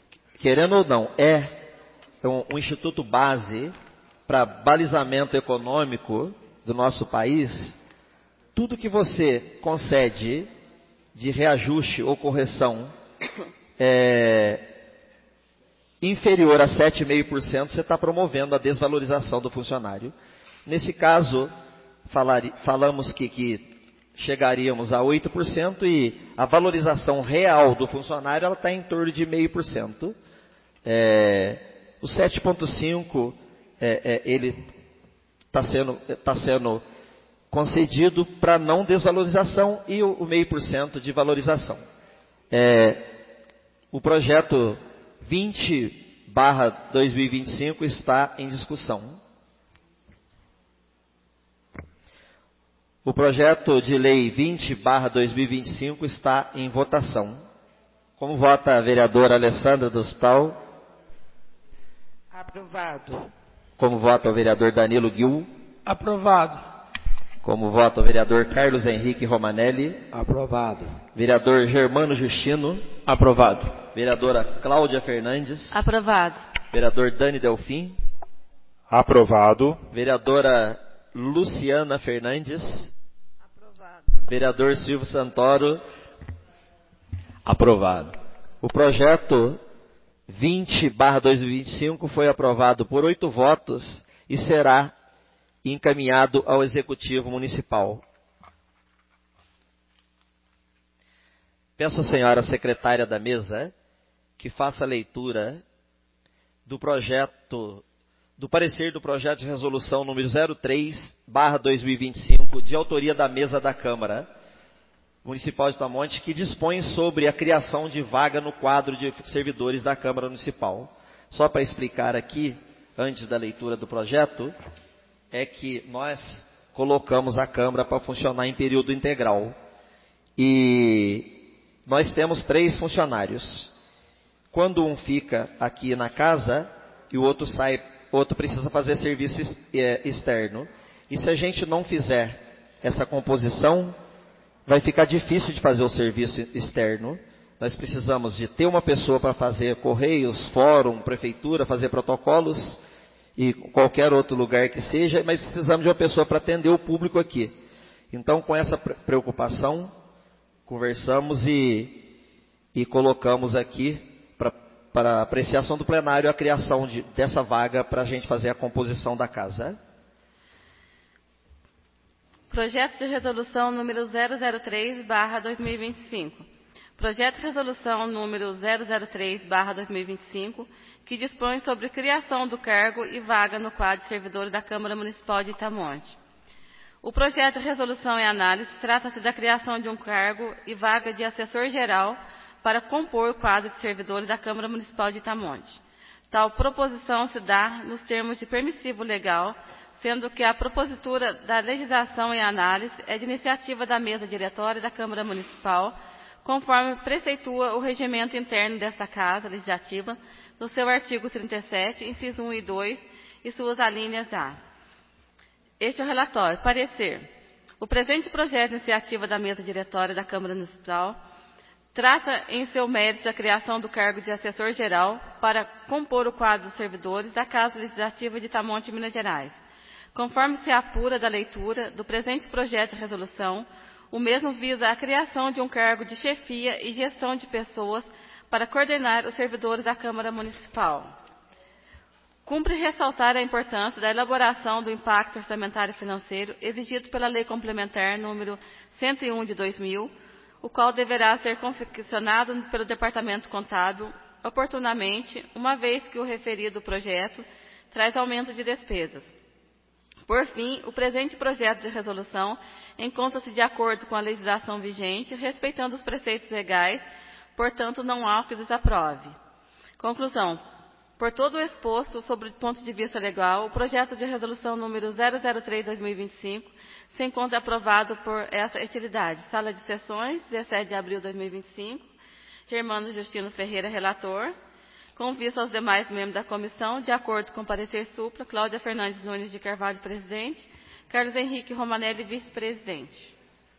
é um instituto base para balizamento econômico do nosso país, tudo que você concede de reajuste ou correção inferior a 7,5%, você está promovendo a desvalorização do funcionário. Nesse caso, falamos que chegaríamos a 8% e a valorização real do funcionário ela está em torno de 0,5%. O 7,5% ele está sendo concedido para não desvalorização e o 0,5% de valorização. O projeto 20/2025 está em discussão. O projeto de lei 20/2025 está em votação. Como vota a vereadora Alessandra do Hospital? Aprovado. Como vota o vereador Danilo Gil? Aprovado. Como vota o vereador Carlos Henrique Romanelli? Aprovado. Vereador Germano Justino? Aprovado. Vereadora Cláudia Fernandes? Aprovado. Vereador Dani Delfim? Aprovado. Vereadora Luciana Fernandes? Aprovado. Vereador Silvio Santoro? Aprovado. O projeto 20/2025 foi aprovado por 8 votos e será encaminhado ao Executivo Municipal. Peço à senhora secretária da mesa que faça a leitura do parecer do projeto de resolução número 03/2025, de autoria da mesa da Câmara Municipal de Tamonte, que dispõe sobre a criação de vaga no quadro de servidores da Câmara Municipal. Só para explicar aqui, antes da leitura do projeto, é que nós colocamos a Câmara para funcionar em período integral. E nós temos 3 funcionários. Quando um fica aqui na casa e o outro sai, outro precisa fazer serviço externo. E se a gente não fizer essa composição, vai ficar difícil de fazer o serviço externo. Nós precisamos de ter uma pessoa para fazer correios, fórum, prefeitura, fazer protocolos e qualquer outro lugar que seja, mas precisamos de uma pessoa para atender o público aqui. Então, com essa preocupação, conversamos e colocamos aqui para apreciação do plenário a criação dessa vaga para a gente fazer a composição da casa. Projeto de resolução número 003/2025. Projeto de resolução número 003/2025, que dispõe sobre criação do cargo e vaga no quadro de servidores da Câmara Municipal de Itamonte. O projeto de resolução em análise trata-se da criação de um cargo e vaga de assessor-geral para compor o quadro de servidores da Câmara Municipal de Itamonte. Tal proposição se dá nos termos de permissivo legal, sendo que a propositura da legislação em análise é de iniciativa da mesa diretória da Câmara Municipal, conforme preceitua o regimento interno desta Casa Legislativa, no seu artigo 37, inciso 1 e 2, e suas alíneas A. Este é o relatório. Parecer. O presente projeto de iniciativa da mesa diretória da Câmara Municipal trata em seu mérito a criação do cargo de assessor-geral para compor o quadro de servidores da Casa Legislativa de Itamonte, Minas Gerais. Conforme se apura da leitura do presente projeto de resolução, o mesmo visa a criação de um cargo de chefia e gestão de pessoas para coordenar os servidores da Câmara Municipal. Cumpre ressaltar a importância da elaboração do impacto orçamentário e financeiro exigido pela Lei Complementar número 101 de 2000, o qual deverá ser confeccionado pelo Departamento Contábil oportunamente, uma vez que o referido projeto traz aumento de despesas. Por fim, o presente projeto de resolução encontra-se de acordo com a legislação vigente, respeitando os preceitos legais, portanto, não há o que desaprove. Conclusão. Por todo o exposto sobre o ponto de vista legal, o projeto de resolução número 003/2025 se encontra aprovado por essa entidade. Sala de sessões, 17 de abril de 2025. Germano Justino Ferreira, relator. Com vista aos demais membros da comissão, de acordo com o parecer supra, Cláudia Fernandes Nunes de Carvalho, presidente, Carlos Henrique Romanelli, vice-presidente.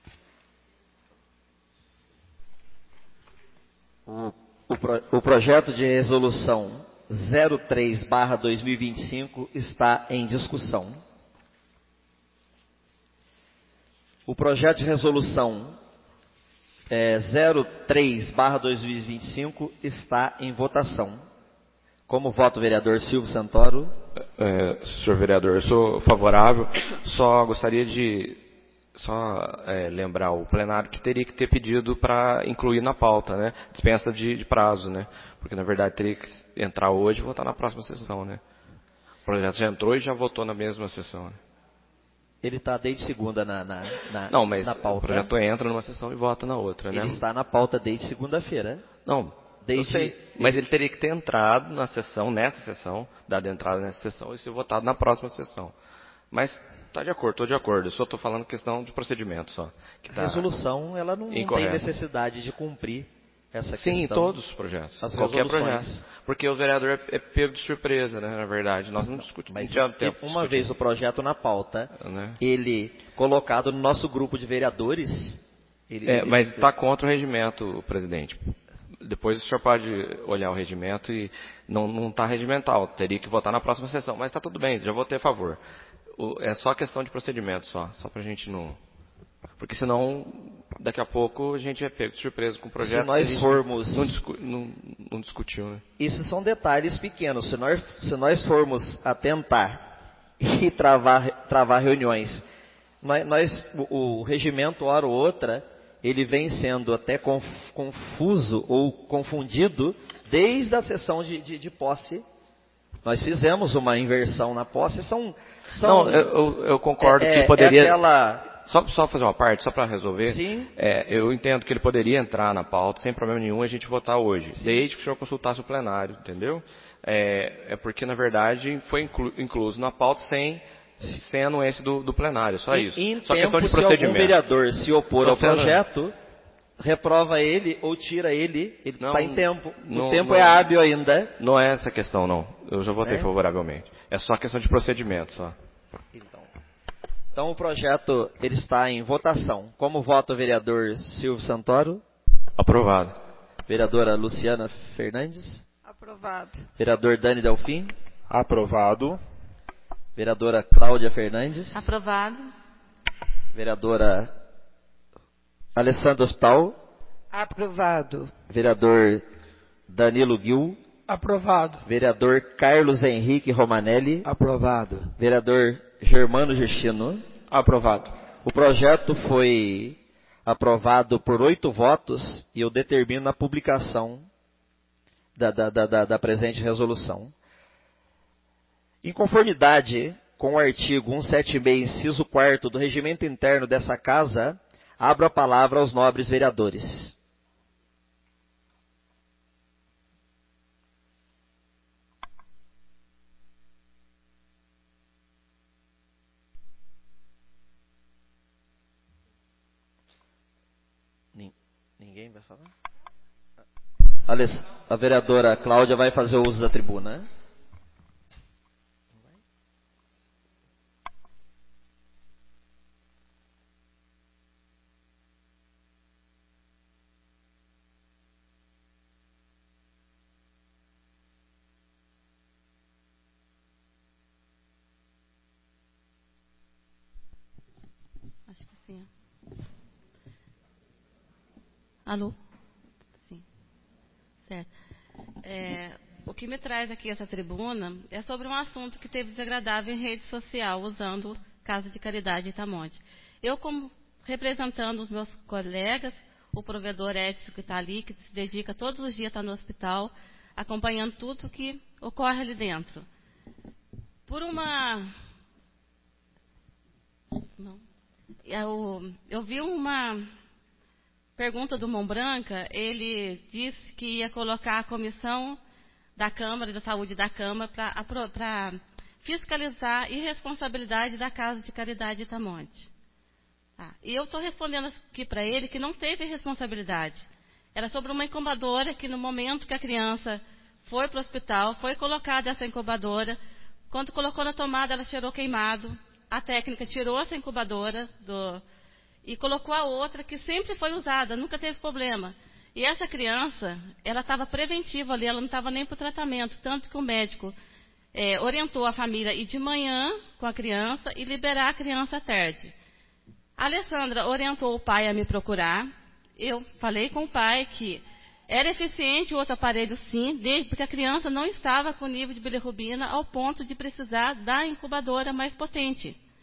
O projeto de resolução 03/2025 está em discussão. O projeto de resolução 03/2025 está em votação. Como vota o vereador Silvio Santoro? Senhor vereador, eu sou favorável. Só gostaria de lembrar o plenário que teria que ter pedido para incluir na pauta, né? Dispensa de prazo, né? Porque, na verdade, teria que entrar hoje e votar na próxima sessão, né? O projeto já entrou e já votou na mesma sessão, né? Ele está desde segunda Não, mas na pauta. o projeto entra numa sessão e vota na outra, né? Ele está na pauta desde segunda-feira. Não, eu sei. Mas ele teria que ter entrado na sessão, nessa sessão, dado entrada nessa sessão e ser votado na próxima sessão. Mas estou de acordo. Eu só estou falando questão de procedimento só. A resolução, ela não tem necessidade de cumprir essa questão. Sim, em todos os projetos. Qualquer projeto. Porque o vereador é pego de surpresa, né? Na verdade, nós não discutimos. Mas uma vez o projeto na pauta, né? Ele colocado no nosso grupo de vereadores... mas está contra o regimento, presidente. Depois o senhor pode olhar o regimento e não está regimental. Teria que votar na próxima sessão. Mas está tudo bem, já votei a favor. É só questão de procedimento, só para a gente não... Porque senão, daqui a pouco, a gente é pego de surpresa com o projeto. Se nós formos... Não discutiu, né? Isso são detalhes pequenos. Se nós formos a tentar e travar reuniões, o regimento, hora ou outra, ele vem sendo até confuso ou confundido desde a sessão de posse. Nós fizemos uma inversão na posse. Não, eu concordo que poderia... Só fazer uma parte, só para resolver. Sim. Eu entendo que ele poderia entrar na pauta sem problema nenhum a gente votar hoje. Sim. Desde que o senhor consultasse o plenário, entendeu? Porque, na verdade, foi incluso na pauta sem a anuência do plenário, só isso. Só questão de procedimento. Se algum vereador se opor ao projeto, reprova ele ou tira ele está em tempo. O tempo é hábil ainda. Não é essa questão, não. Eu já votei favoravelmente. É só questão de procedimento, só. Então o projeto ele está em votação. Como vota o vereador Silvio Santoro? Aprovado. Vereadora Luciana Fernandes? Aprovado. Vereador Dani Delfim? Aprovado. Vereadora Cláudia Fernandes? Aprovado. Vereadora Alessandra Hospital? Aprovado. Vereador Danilo Gil? Aprovado. Vereador Carlos Henrique Romanelli? Aprovado. Vereador Germano Justino? Aprovado. O projeto foi aprovado por 8 votos e eu determino a publicação da presente resolução. Em conformidade com o artigo 176, inciso 4º do regimento interno dessa Casa, abro a palavra aos nobres vereadores. Ninguém vai falar? A vereadora Cláudia vai fazer o uso da tribuna. Acho que sim. Alô? Sim. Certo. O que me traz aqui essa tribuna é sobre um assunto que teve desagradável em rede social, usando Casa de Caridade Itamonte. Eu, como representando os meus colegas, o provedor Edson que está ali, que se dedica todos os dias a estar no hospital, acompanhando tudo que ocorre ali dentro. Por uma... Não. Eu vi uma pergunta do Mão Branca. Ele disse que ia colocar a comissão da Câmara, da Saúde da Câmara, para fiscalizar a irresponsabilidade da Casa de Caridade Itamonte. E eu estou respondendo aqui para ele que não teve responsabilidade. Era sobre uma incubadora que, no momento que a criança foi para o hospital, foi colocada essa incubadora. Quando colocou na tomada, ela cheirou queimado. A técnica tirou essa incubadora e colocou a outra que sempre foi usada, nunca teve problema. E essa criança, ela estava preventiva ali, ela não estava nem para o tratamento, tanto que o médico orientou a família ir de manhã com a criança e liberar a criança à tarde. A Alessandra orientou o pai a me procurar. Eu falei com o pai que era eficiente o outro aparelho sim, porque a criança não estava com nível de bilirrubina ao ponto de precisar da incubadora mais potente.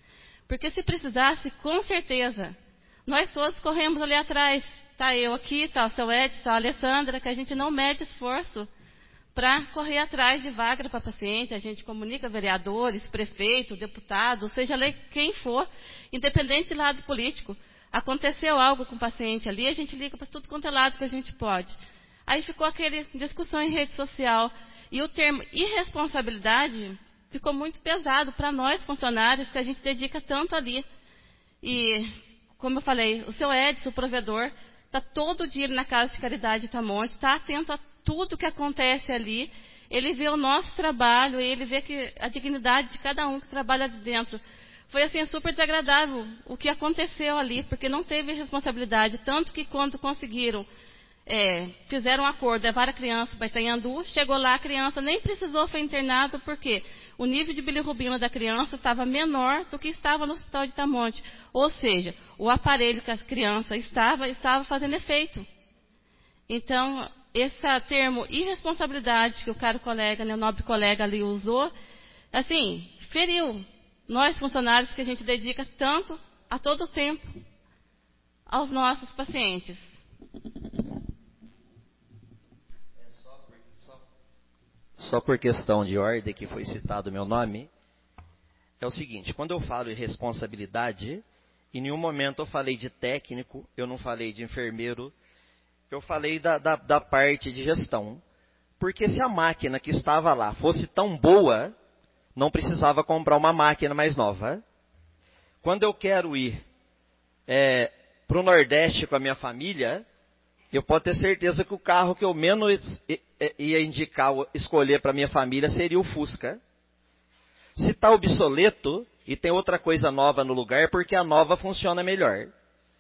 Porque se precisasse, com certeza, nós todos corremos ali atrás. Está eu aqui, está o seu Edson, está a Alessandra, que a gente não mede esforço para correr atrás de vaga para paciente. A gente comunica vereadores, prefeito, deputado, seja quem for, independente de lado político. Aconteceu algo com o paciente ali, a gente liga para tudo quanto é lado que a gente pode. Aí ficou aquela discussão em rede social. E o termo irresponsabilidade ficou muito pesado para nós, funcionários, que a gente dedica tanto ali. E, como eu falei, o seu Edson, o provedor, está todo dia na Casa de Caridade de Itamonte, está atento a tudo que acontece ali. Ele vê o nosso trabalho, ele vê que a dignidade de cada um que trabalha ali dentro. Foi assim super desagradável o que aconteceu ali, porque não teve responsabilidade. Tanto que quando conseguiram, fizeram um acordo, levaram a criança para Itanhandu, chegou lá, a criança nem precisou ser internada, porque o nível de bilirrubina da criança estava menor do que estava no hospital de Itamonte. Ou seja, o aparelho que a criança estava fazendo efeito. Então, esse termo irresponsabilidade que o caro colega, o nobre colega ali usou, assim, feriu nós funcionários que a gente dedica tanto, a todo tempo, aos nossos pacientes. Só por questão de ordem que foi citado o meu nome, é o seguinte: quando eu falo em responsabilidade, em nenhum momento eu falei de técnico, eu não falei de enfermeiro, eu falei da parte de gestão. Porque se a máquina que estava lá fosse tão boa, não precisava comprar uma máquina mais nova. Quando eu quero ir para o Nordeste com a minha família, eu posso ter certeza que o carro que eu menos ia indicar, escolher para minha família, seria o Fusca. Se está obsoleto e tem outra coisa nova no lugar, porque a nova funciona melhor.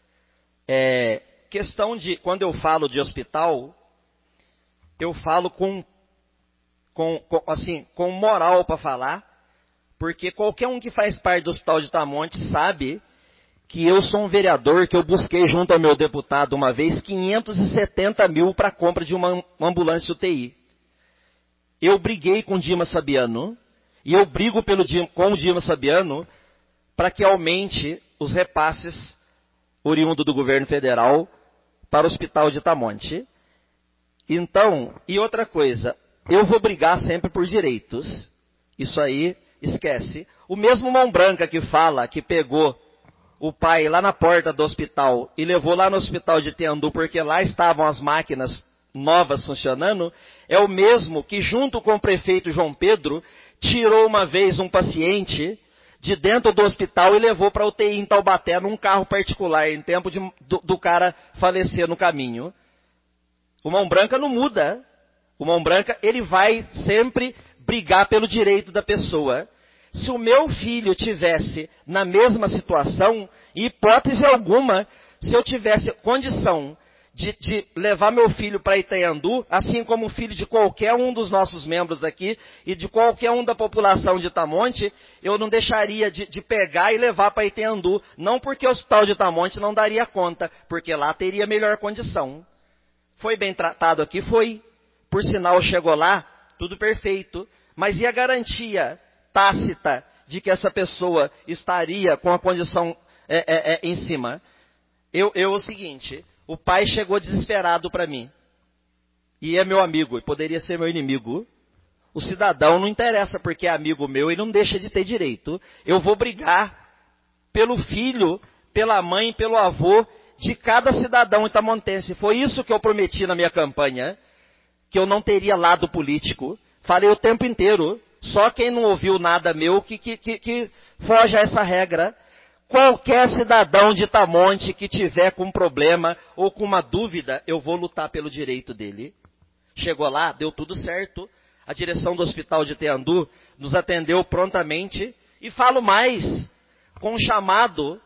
Questão de, quando eu falo de hospital, eu falo com moral para falar, porque qualquer um que faz parte do Hospital de Itamonte sabe que eu sou um vereador, que eu busquei junto ao meu deputado uma vez 570 mil para a compra de uma ambulância UTI. Eu briguei com o Dimas Fabiano, e eu brigo com o Dimas Fabiano para que aumente os repasses oriundos do governo federal para o Hospital de Itamonte. Então, e outra coisa, eu vou brigar sempre por direitos. Isso aí, esquece. O mesmo Mão Branca que fala que pegou o pai lá na porta do hospital e levou lá no hospital de Itahandu porque lá estavam as máquinas novas funcionando, é o mesmo que junto com o prefeito João Pedro tirou uma vez um paciente de dentro do hospital e levou para a UTI em Taubaté num carro particular, em tempo do cara falecer no caminho. O Mão Branca não muda. O Mão Branca, ele vai sempre brigar pelo direito da pessoa. Se o meu filho tivesse na mesma situação, em hipótese alguma, se eu tivesse condição de levar meu filho para Itahandu, assim como o filho de qualquer um dos nossos membros aqui e de qualquer um da população de Itamonte, eu não deixaria de pegar e levar para Itahandu. Não porque o Hospital de Itamonte não daria conta, porque lá teria melhor condição. Foi bem tratado aqui? Foi. Por sinal, chegou lá, tudo perfeito. Mas e a garantia tácita de que essa pessoa estaria com a condição em cima? O seguinte, o pai chegou desesperado para mim. E é meu amigo, e poderia ser meu inimigo. O cidadão não interessa porque é amigo meu e não deixa de ter direito. Eu vou brigar pelo filho, pela mãe, pelo avô de cada cidadão itamontense. Foi isso que eu prometi na minha campanha, que eu não teria lado político. Falei o tempo inteiro. Só quem não ouviu nada meu que foge a essa regra. Qualquer cidadão de Itamonte que tiver com um problema ou com uma dúvida, eu vou lutar pelo direito dele. Chegou lá, deu tudo certo. A direção do Hospital de Itahandu nos atendeu prontamente. E falo mais, com um chamado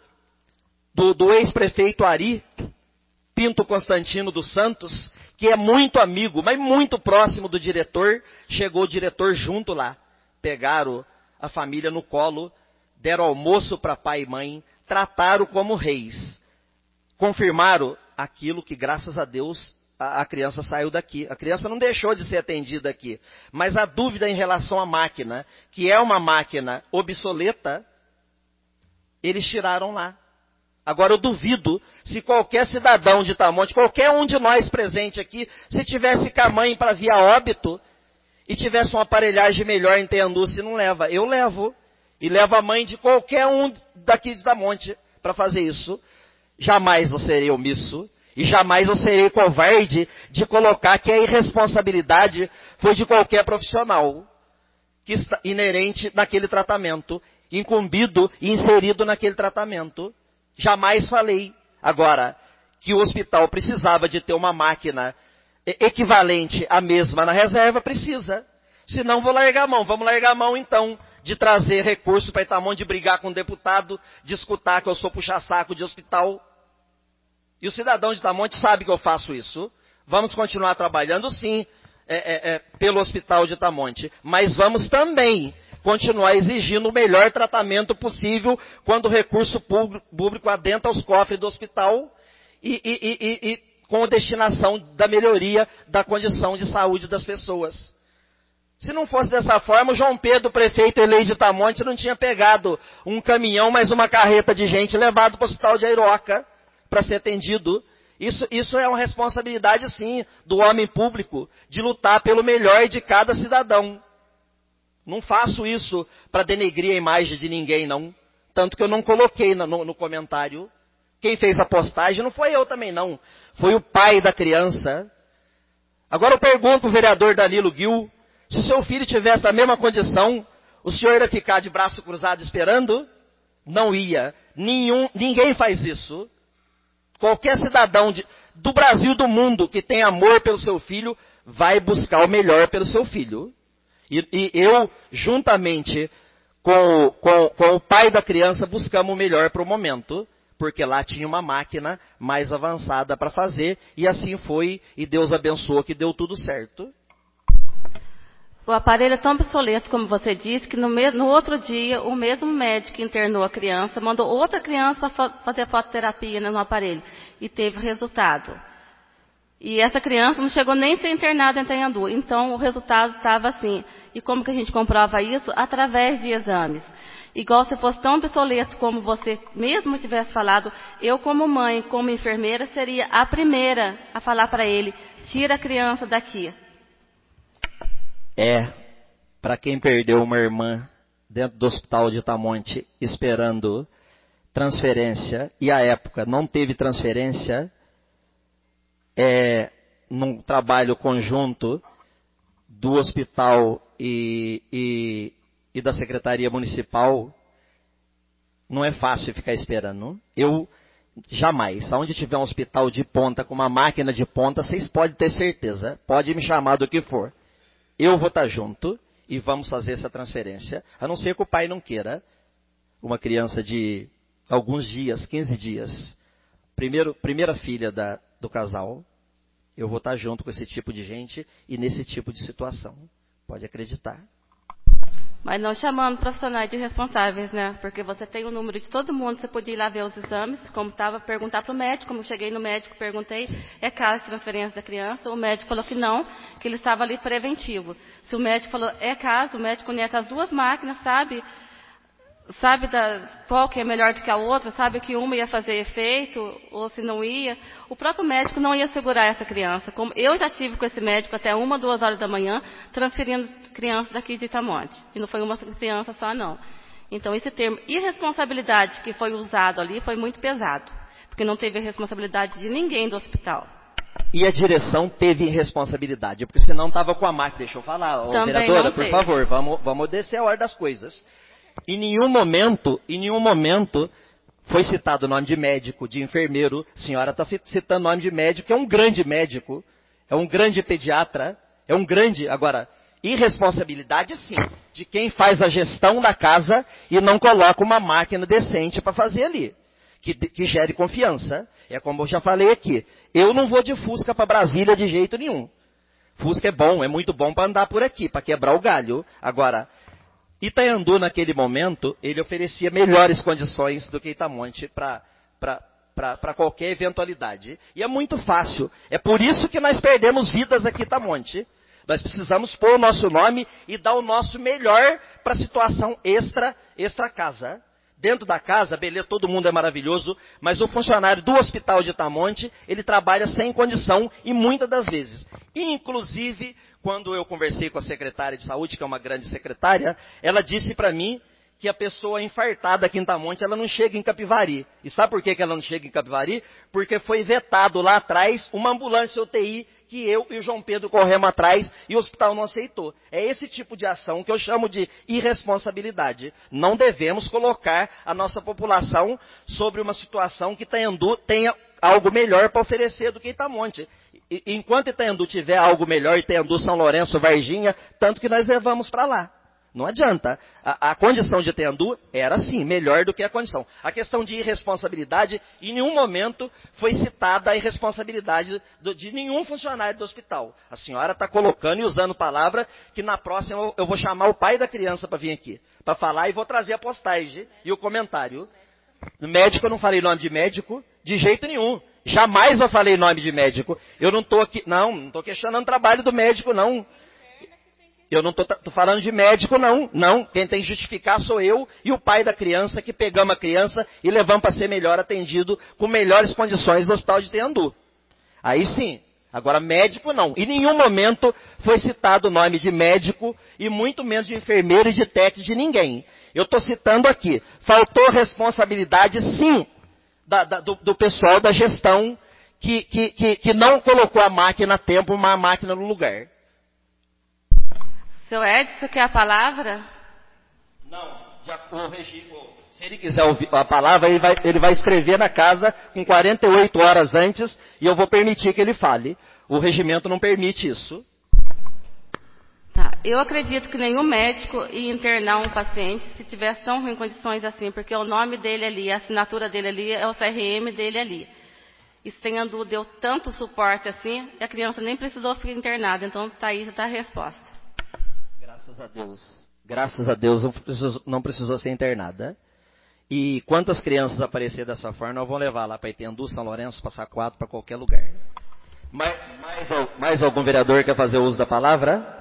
do ex-prefeito Ari Pinto Constantino dos Santos, que é muito amigo, mas muito próximo do diretor. Chegou o diretor junto lá. Pegaram a família no colo, deram almoço para pai e mãe, trataram como reis. Confirmaram aquilo que, graças a Deus, a criança saiu daqui. A criança não deixou de ser atendida aqui. Mas a dúvida em relação à máquina, que é uma máquina obsoleta, Eles tiraram lá. Agora eu duvido se qualquer cidadão de Itamonte, qualquer um de nós presente aqui, se tivesse com a mãe para vir a óbito e tivesse uma aparelhagem melhor em Tenhandu, se não leva. Eu levo. E levo a mãe de qualquer um daqui de Itamonte para fazer isso. Jamais eu serei omisso. E jamais eu serei covarde de colocar que a irresponsabilidade foi de qualquer profissional que está inerente naquele tratamento, incumbido e inserido naquele tratamento. Jamais falei. Agora, que o hospital precisava de ter uma máquina equivalente à mesma na reserva, precisa. Senão vou largar a mão. Vamos largar a mão então de trazer recurso para Itamonte, de brigar com o deputado, de escutar que eu sou puxa-saco de hospital. E o cidadão de Itamonte sabe que eu faço isso. Vamos continuar trabalhando, sim, pelo hospital de Itamonte. Mas vamos também continuar exigindo o melhor tratamento possível quando o recurso público adentra os cofres do hospital e com a destinação da melhoria da condição de saúde das pessoas. Se não fosse dessa forma, o João Pedro, prefeito eleito de Itamonte, não tinha pegado um caminhão, mais uma carreta de gente, levado para o hospital de Airoca para ser atendido. Isso é uma responsabilidade, sim, do homem público, de lutar pelo melhor de cada cidadão. Não faço isso para denegrir a imagem de ninguém, não. Tanto que eu não coloquei no comentário. Quem fez a postagem não foi eu também, não. Foi o pai da criança. Agora eu pergunto para o vereador Danilo Gil, se o seu filho tivesse a mesma condição, o senhor ia ficar de braço cruzado esperando? Não ia. Ninguém faz isso. Qualquer cidadão do Brasil e do mundo que tem amor pelo seu filho, vai buscar o melhor pelo seu filho. E eu, juntamente com o pai da criança, buscamos o melhor para o momento, porque lá tinha uma máquina mais avançada para fazer, e assim foi, e Deus abençoou que deu tudo certo. O aparelho é tão obsoleto, como você disse, que no outro dia, o mesmo médico que internou a criança mandou outra criança fazer fototerapia no aparelho. E teve resultado. E essa criança não chegou nem a ser internada em Tenhandu. Então, o resultado estava assim. E como que a gente comprova isso? Através de exames. Igual se fosse tão obsoleto como você mesmo tivesse falado, eu como mãe, como enfermeira, seria a primeira a falar para ele, tira a criança daqui. Para quem perdeu uma irmã dentro do hospital de Itamonte esperando transferência, e à época não teve transferência, num trabalho conjunto do hospital e da Secretaria Municipal, não é fácil ficar esperando. Eu jamais, aonde tiver um hospital de ponta, com uma máquina de ponta, vocês podem ter certeza, pode me chamar do que for. Eu vou estar junto e vamos fazer essa transferência, a não ser que o pai não queira. Uma criança de alguns dias, 15 dias, primeira filha do casal, eu vou estar junto com esse tipo de gente e nesse tipo de situação. Pode acreditar. Mas não chamando profissionais de responsáveis, né? Porque você tem o número de todo mundo, você podia ir lá ver os exames, como estava, perguntar para o médico. Como eu cheguei no médico, perguntei, é caso de transferência da criança? O médico falou que não, que ele estava ali preventivo. Se o médico falou, é caso, o médico conhece as duas máquinas, sabe qual que é melhor do que a outra, sabe que uma ia fazer efeito, ou se não ia. O próprio médico não ia segurar essa criança. Como eu já tive com esse médico até 1, 2 horas da manhã, transferindo criança daqui de Itamonte. E não foi uma criança só, não. Então, esse termo irresponsabilidade que foi usado ali foi muito pesado. Porque não teve a responsabilidade de ninguém do hospital. E a direção teve irresponsabilidade, porque senão estava com a máquina. Deixa eu falar, vereadora, por favor, vamos descer a hora das coisas. Em nenhum momento foi citado o nome de médico, de enfermeiro. A senhora está citando o nome de médico, que é um grande médico, é um grande pediatra, é um grande... Agora, irresponsabilidade, sim, de quem faz a gestão da casa e não coloca uma máquina decente para fazer ali, que gere confiança. É como eu já falei aqui, eu não vou de Fusca para Brasília de jeito nenhum. Fusca é bom, é muito bom para andar por aqui, para quebrar o galho. Agora... Itaiandu, naquele momento, ele oferecia melhores condições do que Itamonte para qualquer eventualidade. E é muito fácil. É por isso que nós perdemos vidas aqui em Itamonte. Nós precisamos pôr o nosso nome e dar o nosso melhor para a situação extra casa. Dentro da casa, beleza, todo mundo é maravilhoso, mas o funcionário do hospital de Itamonte, ele trabalha sem condição e muitas das vezes. Inclusive, quando eu conversei com a secretária de saúde, que é uma grande secretária, ela disse para mim que a pessoa infartada aqui em Itamonte, ela não chega em Capivari. E sabe por que ela não chega em Capivari? Porque foi vetado lá atrás uma ambulância UTI que eu e o João Pedro corremos atrás e o hospital não aceitou. É esse tipo de ação que eu chamo de irresponsabilidade. Não devemos colocar a nossa população sobre uma situação que Itaiandu tenha algo melhor para oferecer do que Itamonte. Enquanto Itaiandu tiver algo melhor, Itaiandu, São Lourenço, Varginha, tanto que nós levamos para lá. Não adianta. A condição de Itaiandu era, sim, melhor do que a condição. A questão de irresponsabilidade, em nenhum momento foi citada a irresponsabilidade de nenhum funcionário do hospital. A senhora está colocando e usando palavra que na próxima eu vou chamar o pai da criança para vir aqui, para falar e vou trazer a postagem e o comentário. No médico, eu não falei nome de médico, de jeito nenhum. Jamais eu falei nome de médico. Eu não estou aqui, não estou questionando o trabalho do médico, não. Eu não estou falando de médico, não. Não, quem tem que justificar sou eu e o pai da criança, que pegamos a criança e levamos para ser melhor atendido, com melhores condições no hospital de Itaiandu. Aí sim. Agora, médico não. Em nenhum momento foi citado o nome de médico e muito menos de enfermeiro e de técnico de ninguém. Eu estou citando aqui. Faltou responsabilidade, sim, do pessoal da gestão que não colocou a máquina a tempo, uma máquina no lugar. Seu Edson, quer a palavra? Não, já o regime. Se ele quiser ouvir a palavra, ele vai escrever na casa com 48 horas antes e eu vou permitir que ele fale. O regimento não permite isso. Tá. Eu acredito que nenhum médico ia internar um paciente se tivesse tão ruim condições assim, porque o nome dele ali, a assinatura dele ali, é o CRM dele ali. E Itaiandu deu tanto suporte assim, e a criança nem precisou ficar internada. Então, tá aí, já está a resposta. Graças a Deus. Graças a Deus não precisou ser internada. E quantas crianças aparecer dessa forma, nós vamos levar lá para Itaiandu, São Lourenço, Passa Quatro, para qualquer lugar. Mais algum vereador quer fazer uso da palavra?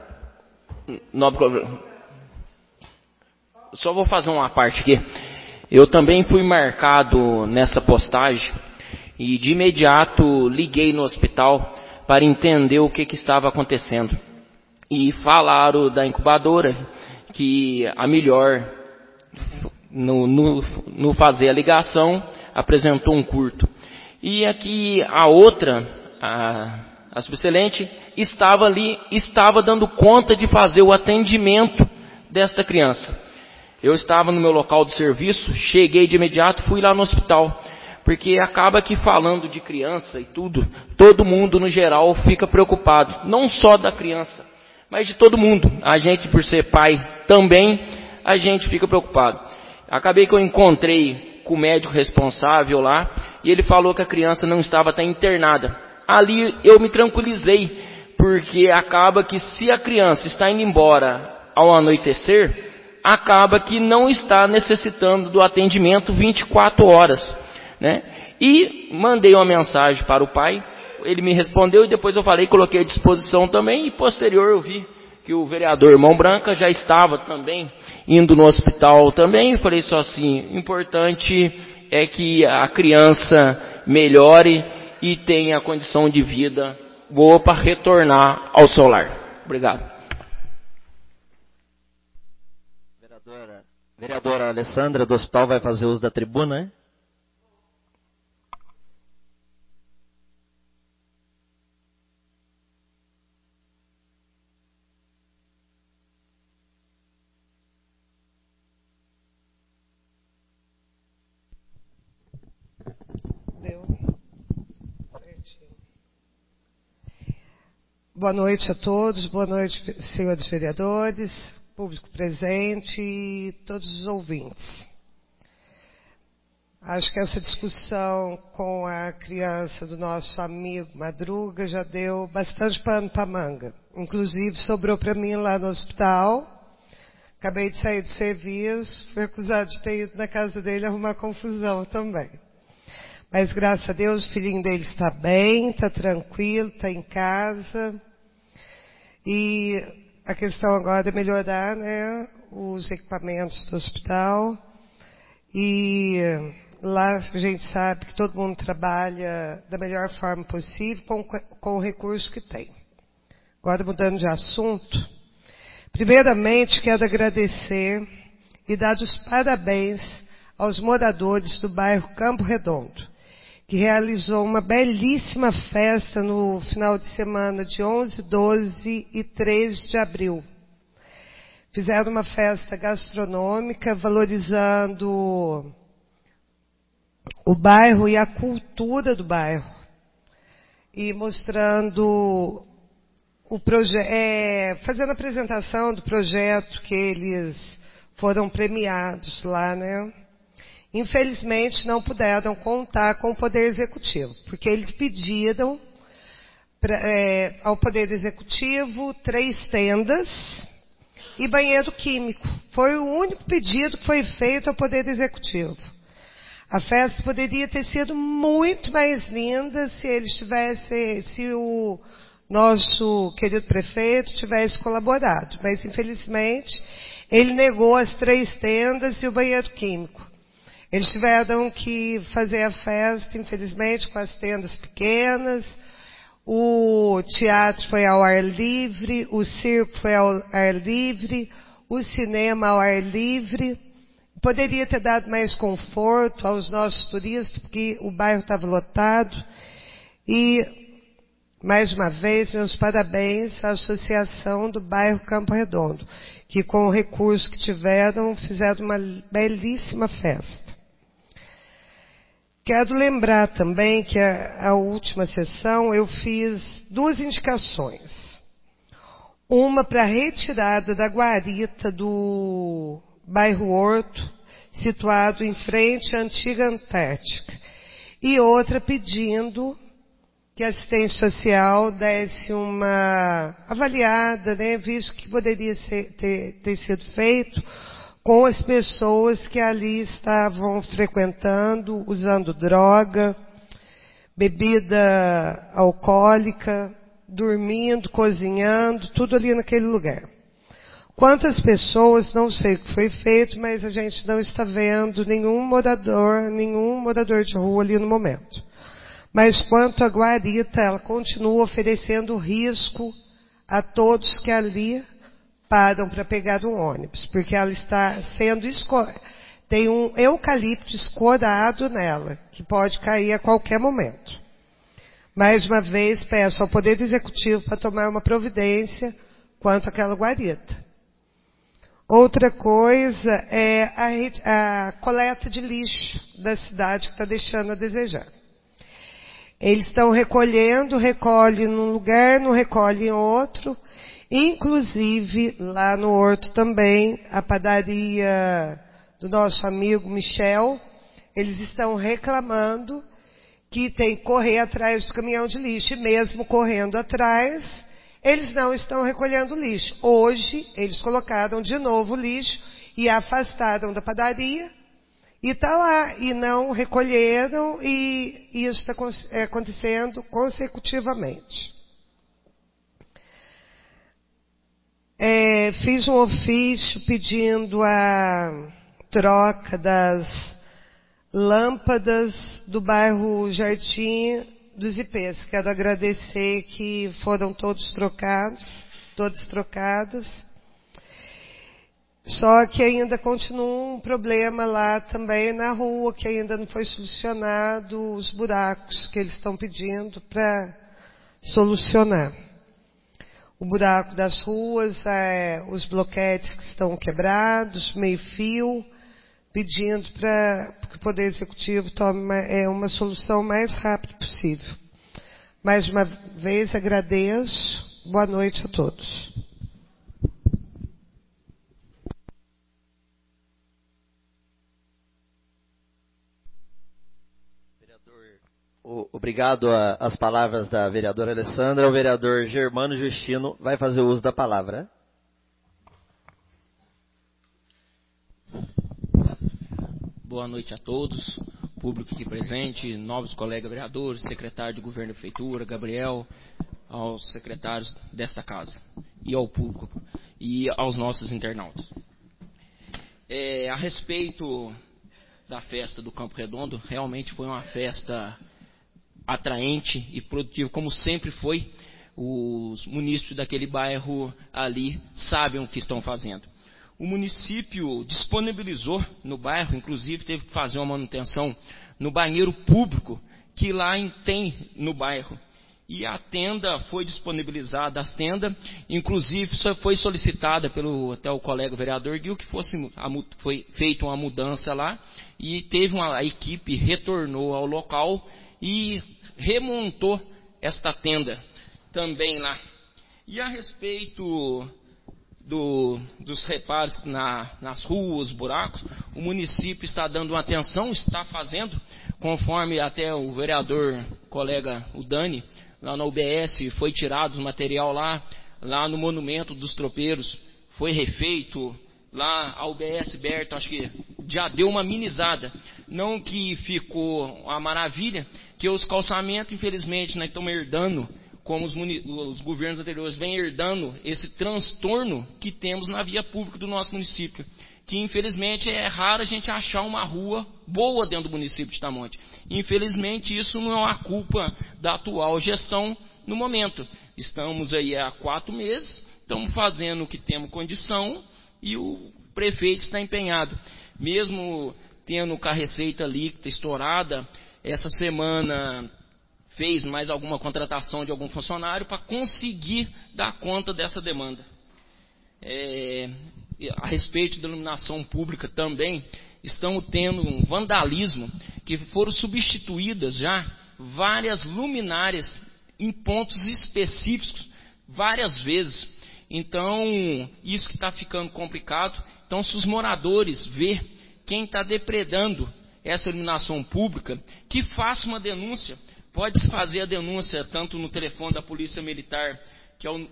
Só vou fazer uma parte aqui. Eu também fui marcado nessa postagem e de imediato liguei no hospital para entender o que estava acontecendo. E falaram da incubadora que a melhor, no fazer a ligação, apresentou um curto. E aqui a outra, a subexcelente, estava ali, estava dando conta de fazer o atendimento desta criança. Eu estava no meu local de serviço, cheguei de imediato, fui lá no hospital. Porque acaba que falando de criança e tudo, todo mundo no geral fica preocupado. Não só da criança, mas de todo mundo. A gente, por ser pai também, a gente fica preocupado. Acabei que eu encontrei com o médico responsável lá, e ele falou que a criança não estava até internada. Ali eu me tranquilizei, porque acaba que se a criança está indo embora ao anoitecer, acaba que não está necessitando do atendimento 24 horas, né? E mandei uma mensagem para o pai, ele me respondeu e depois eu falei, coloquei à disposição também, e posterior eu vi que o vereador Mão Branca já estava também indo no hospital também, e falei só assim, importante é que a criança melhore e tenha condição de vida boa para retornar ao seu lar. Obrigado. Vereadora Alessandra do hospital vai fazer uso da tribuna, né? Boa noite a todos, boa noite, senhores vereadores, público presente e todos os ouvintes. Acho que essa discussão com a criança do nosso amigo Madruga já deu bastante pano para manga. Inclusive, sobrou para mim lá no hospital. Acabei de sair do serviço, fui acusado de ter ido na casa dele arrumar confusão também. Mas, graças a Deus, o filhinho dele está bem, está tranquilo, está em casa. E a questão agora é melhorar, né, os equipamentos do hospital E lá a gente sabe que todo mundo trabalha da melhor forma possível com o recurso que tem. Agora, mudando de assunto, primeiramente quero agradecer e dar os parabéns aos moradores do bairro Campo Redondo, que realizou uma belíssima festa no final de semana de 11, 12 e 13 de abril. Fizeram uma festa gastronômica valorizando o bairro e a cultura do bairro. E mostrando fazendo a apresentação do projeto que eles foram premiados lá, né? Infelizmente não puderam contar com o Poder Executivo, porque eles pediram ao Poder Executivo 3 tendas e banheiro químico. Foi o único pedido que foi feito ao Poder Executivo. A festa poderia ter sido muito mais linda se o nosso querido prefeito tivesse colaborado, mas infelizmente ele negou as 3 tendas e o banheiro químico. Eles tiveram que fazer a festa, infelizmente, com as tendas pequenas. O teatro foi ao ar livre, o circo foi ao ar livre, o cinema ao ar livre. Poderia ter dado mais conforto aos nossos turistas, porque o bairro estava lotado. E, mais uma vez, meus parabéns à Associação do Bairro Campo Redondo, que com o recurso que tiveram, fizeram uma belíssima festa. Quero lembrar também que a última sessão eu fiz 2 indicações. Uma para a retirada da guarita do bairro Horto, situado em frente à antiga Antártica. E outra pedindo que a assistência social desse uma avaliada, né, visto que poderia ter sido feito com as pessoas que ali estavam frequentando, usando droga, bebida alcoólica, dormindo, cozinhando, tudo ali naquele lugar. Quantas pessoas, não sei o que foi feito, mas a gente não está vendo nenhum morador de rua ali no momento. Mas quanto à guarita, ela continua oferecendo risco a todos que ali param para pegar um ônibus, porque ela está sendo tem um eucalipto escorado nela, que pode cair a qualquer momento. Mais uma vez, peço ao Poder Executivo para tomar uma providência quanto àquela guarita. Outra coisa é a coleta de lixo da cidade, que está deixando a desejar. Eles estão recolhe num lugar, não recolhe em outro. Inclusive, lá no Horto também, a padaria do nosso amigo Michel, eles estão reclamando que tem que correr atrás do caminhão de lixo. E mesmo correndo atrás, eles não estão recolhendo lixo. Hoje, eles colocaram de novo o lixo e afastaram da padaria. E está lá, e não recolheram, e isso está acontecendo consecutivamente. Fiz um ofício pedindo a troca das lâmpadas do bairro Jardim dos Ipês. Quero agradecer que foram todas trocadas. Só que ainda continua um problema lá também na rua, que ainda não foi solucionado, os buracos que eles estão pedindo para solucionar. O buraco das ruas, os bloquetes que estão quebrados, meio-fio, pedindo para que o Poder Executivo tome uma solução mais rápida possível. Mais uma vez agradeço. Boa noite a todos. Obrigado às palavras da vereadora Alessandra. O vereador Germano Justino vai fazer uso da palavra. Boa noite a todos, público aqui presente, novos colegas vereadores, secretário de governo da prefeitura, Gabriel, aos secretários desta casa, e ao público, e aos nossos internautas. A respeito da festa do Campo Redondo. Realmente foi uma festa atraente e produtiva, como sempre foi. Os munícipes daquele bairro ali sabem o que estão fazendo. O município disponibilizou no bairro, inclusive teve que fazer uma manutenção no banheiro público que lá tem no bairro. E a tenda foi disponibilizada, as tendas, inclusive foi solicitada pelo até o colega vereador Gil que foi feita uma mudança lá, e a equipe retornou ao local e remontou esta tenda também lá. E a respeito dos reparos nas ruas, buracos, o município está dando uma atenção, está fazendo, conforme até o vereador, colega, o Dani, lá na UBS, foi tirado o material lá no Monumento dos Tropeiros, foi refeito, lá a UBS Berta, acho que já deu uma minimizada, não que ficou uma maravilha, que os calçamentos, infelizmente, nós estamos herdando, como os governos anteriores vêm herdando esse transtorno que temos na via pública do nosso município, que infelizmente é raro a gente achar uma rua boa dentro do município de Tamonte. Infelizmente isso não é a culpa da atual gestão no momento. Estamos aí há 4 meses, estamos fazendo o que temos condição e o prefeito está empenhado. Mesmo tendo com a receita líquida estourada, essa semana fez mais alguma contratação de algum funcionário para conseguir dar conta dessa demanda. A respeito da iluminação pública também, estamos tendo um vandalismo, que foram substituídas já várias luminárias em pontos específicos, várias vezes. Então, isso que está ficando complicado. Então, se os moradores ver quem está depredando essa iluminação pública, que faça uma denúncia. Pode fazer a denúncia tanto no telefone da Polícia Militar, que é o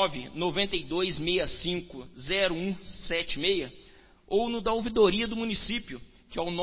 992650176, ou no da ouvidoria do município, que é o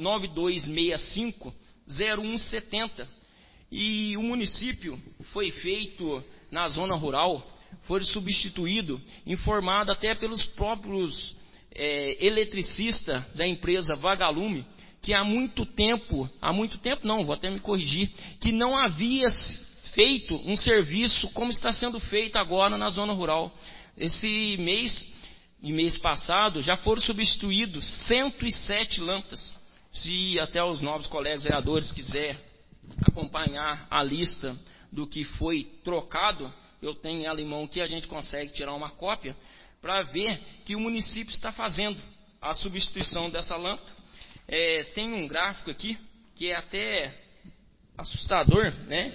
992650170. E o município foi feito na zona rural, foi substituído, informado até pelos próprios eletricistas da empresa Vagalume, que há muito tempo não, vou até me corrigir, que não havia feito um serviço como está sendo feito agora na zona rural. Esse mês passado, já foram substituídos 107 lâmpadas. Se até os novos colegas vereadores quiserem acompanhar a lista do que foi trocado, eu tenho ela em mão que a gente consegue tirar uma cópia, para ver que o município está fazendo a substituição dessa lâmpada. Tem um gráfico aqui que é até assustador, né?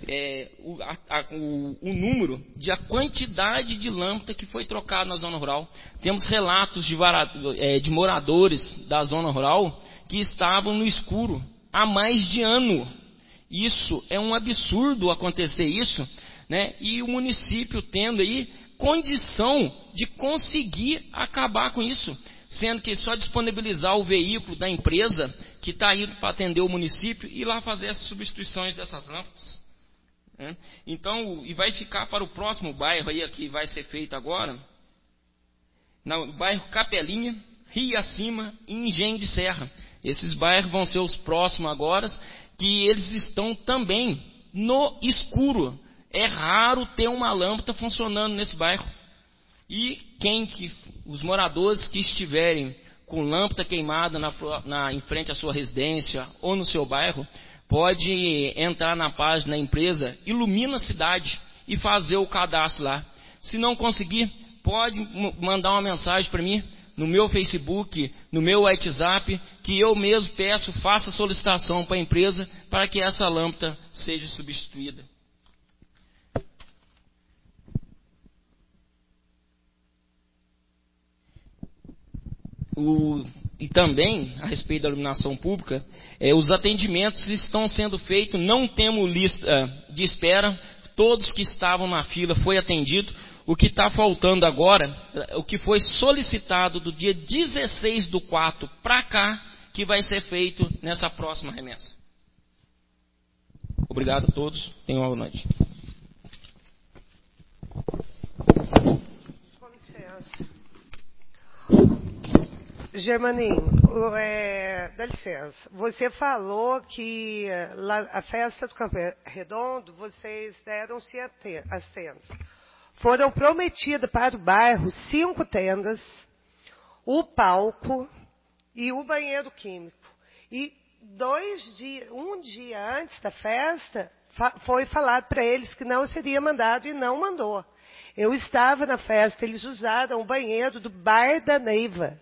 O número de a quantidade de lâmpada que foi trocada na zona rural. Temos relatos de moradores da zona rural que estavam no escuro há mais de ano. Isso é um absurdo acontecer isso, né? E o município tendo aí condição de conseguir acabar com isso, sendo que só disponibilizar o veículo da empresa que está indo para atender o município e lá fazer as substituições dessas lâmpadas. Então, e vai ficar para o próximo bairro aí que vai ser feito agora, no bairro Capelinha, Rio Acima e Engenho de Serra. Esses bairros vão ser os próximos agora, que eles estão também no escuro. É raro ter uma lâmpada funcionando nesse bairro. E os moradores que estiverem com lâmpada queimada em frente à sua residência ou no seu bairro, pode entrar na página da empresa Ilumina a Cidade e fazer o cadastro lá. Se não conseguir, pode mandar uma mensagem para mim no meu Facebook, no meu WhatsApp, que eu mesmo faça solicitação para a empresa para que essa lâmpada seja substituída. E também, a respeito da iluminação pública, os atendimentos estão sendo feitos, não temos lista de espera, todos que estavam na fila foi atendido. O que está faltando agora, o que foi solicitado do dia 16/4 para cá, que vai ser feito nessa próxima remessa. Obrigado a todos, tenham uma boa noite. Com licença. Germaninho, dá licença. Você falou que a festa do Campo Redondo, vocês deram-se as tendas. Foram prometidas para o bairro 5 tendas, o palco e o banheiro químico. E um dia antes da festa, foi falado para eles que não seria mandado e não mandou. Eu estava na festa, eles usaram o banheiro do Bar da Neiva.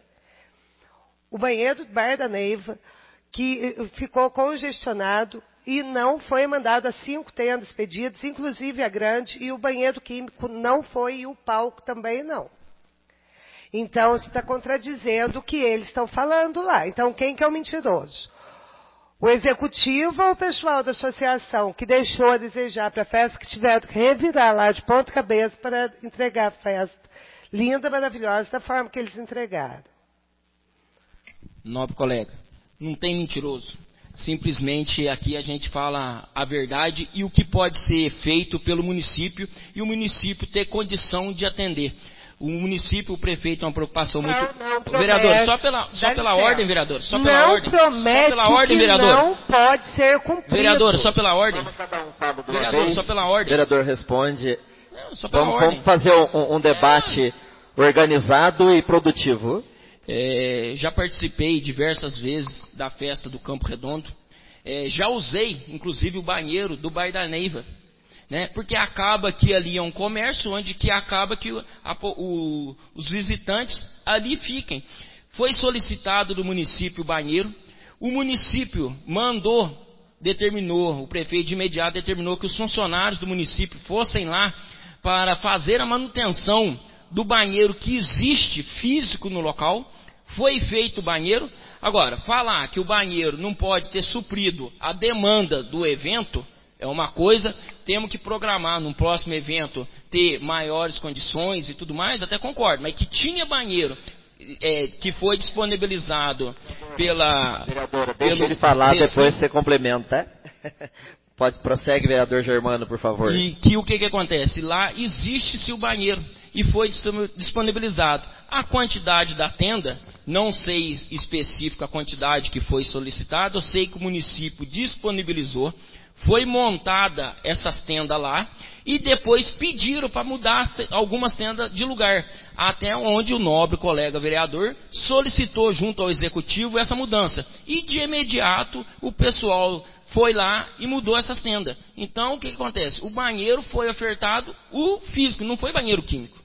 O banheiro do Bar da Neiva, que ficou congestionado e não foi mandado as 5 tendas pedidas, inclusive a grande, e o banheiro químico não foi, e o palco também não. Então, você está contradizendo o que eles estão falando lá. Então, quem que é o mentiroso? O executivo ou o pessoal da associação que deixou a desejar para a festa, que tiveram que revirar lá de ponta cabeça para entregar a festa linda, maravilhosa, da forma que eles entregaram? Nobre colega, não tem mentiroso. Simplesmente aqui a gente fala a verdade e o que pode ser feito pelo município e o município ter condição de atender. O município, o prefeito, tem uma preocupação muito... Não promete, vereador, só pela ordem, vereador. Só pela ordem. Promete, só pela ordem, vereador. Não pode ser cumprido. Vereador, só pela ordem. Vereador, só pela ordem. Vereador, responde. Não, só pela ordem. Vamos fazer um debate organizado e produtivo. Já participei diversas vezes da festa do Campo Redondo. Já usei, inclusive, o banheiro do Bar da Neiva. Né? Porque acaba que ali é um comércio, onde que acaba que os visitantes ali fiquem. Foi solicitado do município o banheiro. O município determinou, o prefeito de imediato determinou que os funcionários do município fossem lá para fazer a manutenção do banheiro que existe físico no local. Foi feito o banheiro. Agora, falar que o banheiro não pode ter suprido a demanda do evento é uma coisa. Temos que programar num próximo evento ter maiores condições e tudo mais, até concordo. Mas que tinha banheiro que foi disponibilizado pela... Vereadora, deixa ele falar, depois você complementa. Prossegue, vereador Germano, por favor. E que o que acontece? Lá existe-se o banheiro e foi disponibilizado. A quantidade da tenda, não sei específico a quantidade que foi solicitada, eu sei que o município disponibilizou, foi montada essas tendas lá e depois pediram para mudar algumas tendas de lugar, até onde o nobre colega vereador solicitou junto ao executivo essa mudança. E de imediato o pessoal foi lá e mudou essas tendas. Então o que acontece? O banheiro foi ofertado, o físico, não foi banheiro químico.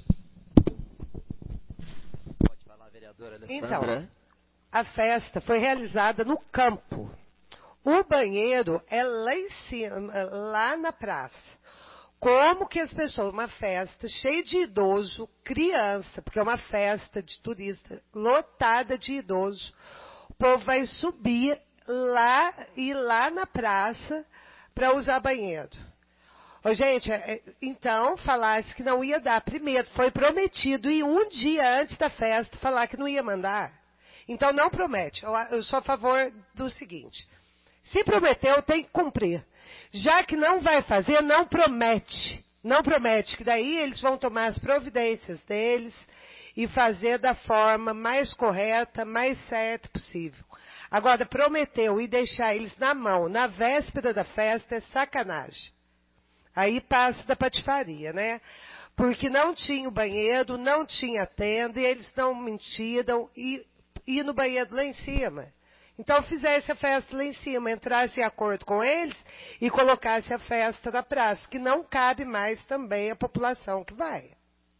Pode falar, vereadora Alessandra. Então, a festa foi realizada no campo. O banheiro é lá em cima, lá na praça. Como que as pessoas, uma festa cheia de idoso, criança, porque é uma festa de turista lotada de idoso, o povo vai subir lá na praça para usar banheiro. Ô, gente, então falasse que não ia dar. Primeiro, foi prometido e um dia antes da festa falar que não ia mandar. Então não promete. Eu sou a favor do seguinte: se prometeu, tem que cumprir. Já que não vai fazer, não promete. Não promete, que daí eles vão tomar as providências deles e fazer da forma mais correta, mais certa possível. Agora, prometeu e deixar eles na mão, na véspera da festa, é sacanagem. Aí passa da patifaria, né? Porque não tinha o banheiro, não tinha tenda, e eles não mentiram, e no banheiro lá em cima. Então fizesse a festa lá em cima, entrasse em acordo com eles e colocasse a festa na praça, que não cabe mais também a população que vai.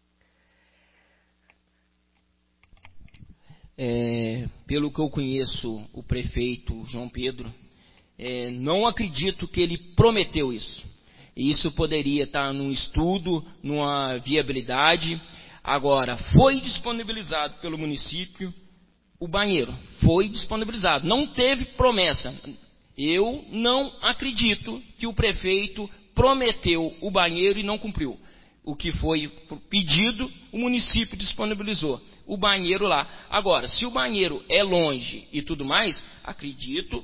Pelo que eu conheço o prefeito João Pedro, não acredito que ele prometeu isso. Isso poderia estar num estudo, numa viabilidade. Agora, foi disponibilizado pelo município o banheiro, foi disponibilizado, não teve promessa. Eu não acredito que o prefeito prometeu o banheiro e não cumpriu. O que foi pedido, o município disponibilizou o banheiro lá. Agora, se o banheiro é longe e tudo mais, acredito,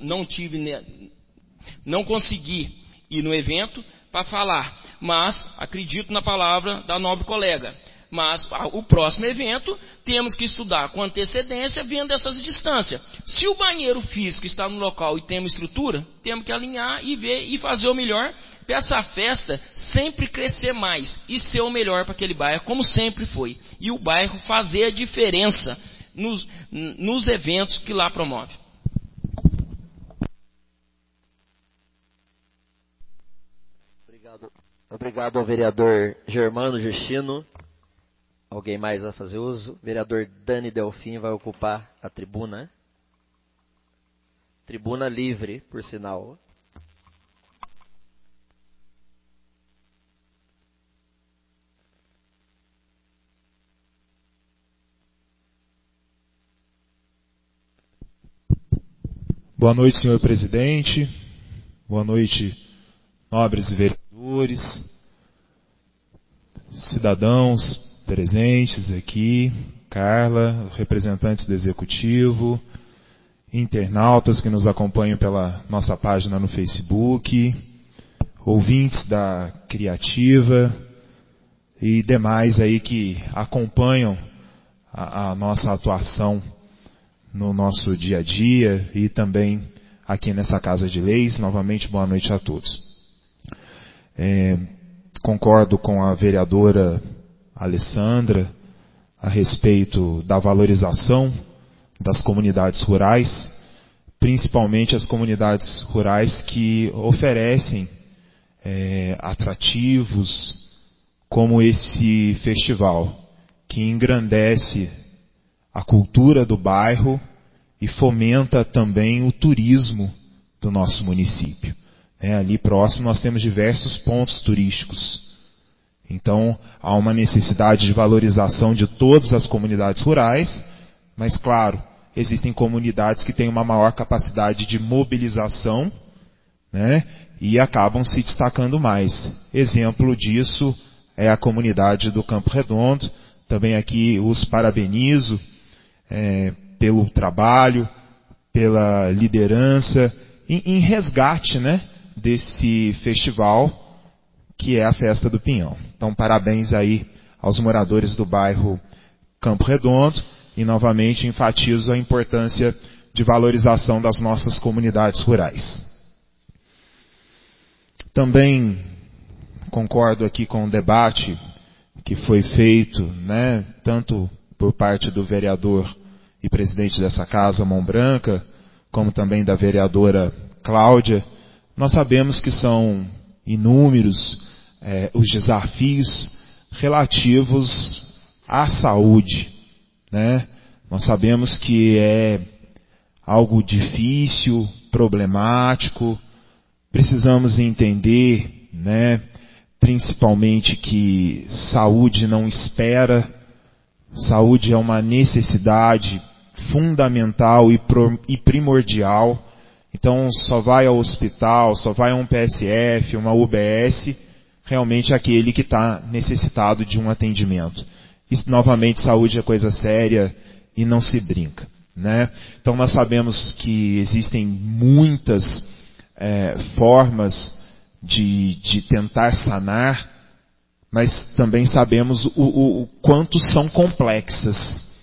não consegui ir no evento para falar, mas acredito na palavra da nobre colega. Mas o próximo evento temos que estudar com antecedência, vendo essas distâncias. Se o banheiro físico está no local e tem uma estrutura, temos que alinhar e ver e fazer o melhor para essa festa sempre crescer mais e ser o melhor para aquele bairro, como sempre foi. E o bairro fazer a diferença nos eventos que lá promove. Obrigado ao vereador Germano Justino. Alguém mais vai fazer uso? Vereador Dani Delfim vai ocupar a tribuna. Tribuna livre, por sinal. Boa noite, senhor presidente. Boa noite, nobres vereadores, cidadãos presentes aqui, Carla, representantes do Executivo, internautas que nos acompanham pela nossa página no Facebook, ouvintes da Criativa e demais aí que acompanham a nossa atuação no nosso dia a dia e também aqui nessa Casa de Leis. Novamente, boa noite a todos. Concordo com a vereadora Alessandra a respeito da valorização das comunidades rurais, principalmente as comunidades rurais que oferecem atrativos como esse festival, que engrandece a cultura do bairro e fomenta também o turismo do nosso município. Ali próximo nós temos diversos pontos turísticos. Então, há uma necessidade de valorização de todas as comunidades rurais, mas, claro, existem comunidades que têm uma maior capacidade de mobilização, né, e acabam se destacando mais. Exemplo disso é a comunidade do Campo Redondo. Também aqui os parabenizo pelo trabalho, pela liderança, em resgate, né, desse festival, que é a Festa do Pinhão. Então, parabéns aí aos moradores do bairro Campo Redondo e, novamente, enfatizo a importância de valorização das nossas comunidades rurais. Também concordo aqui com o debate que foi feito, né, tanto por parte do vereador e presidente dessa casa, Mão Branca, como também da vereadora Cláudia. Nós sabemos que são inúmeros os desafios relativos à saúde, né? Nós sabemos que é algo difícil, problemático. Precisamos entender, né, principalmente que saúde não espera. Saúde é uma necessidade fundamental e primordial. Então, só vai ao hospital, só vai a um PSF, uma UBS, realmente aquele que está necessitado de um atendimento. E, novamente, saúde é coisa séria e não se brinca, né? Então, nós sabemos que existem muitas formas de tentar sanar, mas também sabemos o quanto são complexas,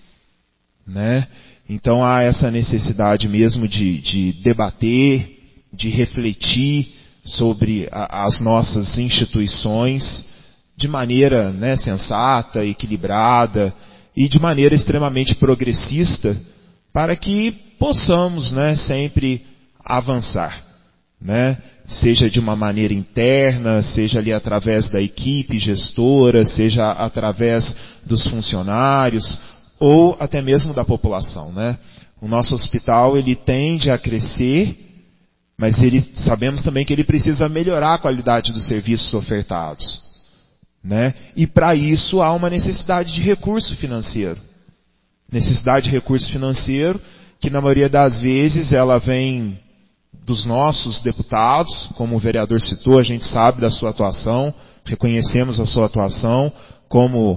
né? Então há essa necessidade mesmo de debater, de refletir sobre as nossas instituições de maneira, né, sensata, equilibrada e de maneira extremamente progressista, para que possamos, né, sempre avançar, né? Seja de uma maneira interna, seja ali através da equipe gestora, seja através dos funcionários, ou até mesmo da população, né? O nosso hospital, ele tende a crescer, mas sabemos também que ele precisa melhorar a qualidade dos serviços ofertados, né? E para isso há uma necessidade de recurso financeiro. Necessidade de recurso financeiro que na maioria das vezes ela vem dos nossos deputados, como o vereador citou, a gente sabe da sua atuação, reconhecemos a sua atuação, como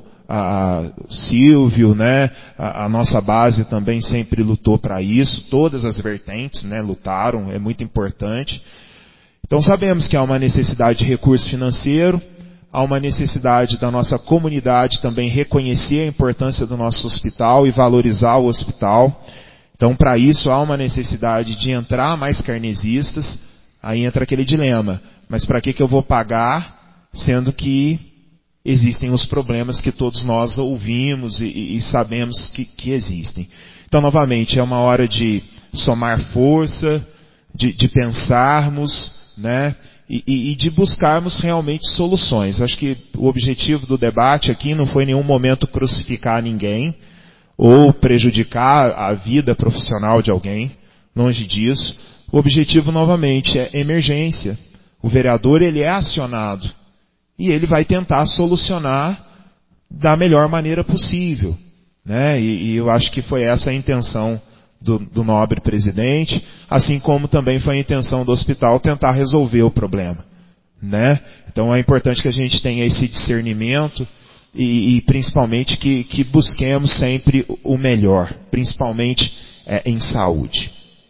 Silvio, né, a nossa base também sempre lutou para isso, todas as vertentes, né, lutaram, é muito importante. Então sabemos que há uma necessidade de recurso financeiro, há uma necessidade da nossa comunidade também reconhecer a importância do nosso hospital e valorizar o hospital. Então, para isso, há uma necessidade de entrar mais carnesistas. Aí entra aquele dilema. Mas para que eu vou pagar, sendo que existem os problemas que todos nós ouvimos e sabemos que existem? Então, novamente, é uma hora de somar força, de pensarmos, né? E de buscarmos realmente soluções. Acho que o objetivo do debate aqui não foi em nenhum momento crucificar ninguém ou prejudicar a vida profissional de alguém, longe disso. O objetivo, novamente, é emergência. O vereador, ele é acionado e ele vai tentar solucionar da melhor maneira possível, né? E eu acho que foi essa a intenção do nobre presidente, assim como também foi a intenção do hospital tentar resolver o problema, né? Então é importante que a gente tenha esse discernimento e principalmente que busquemos sempre o melhor, principalmente em saúde.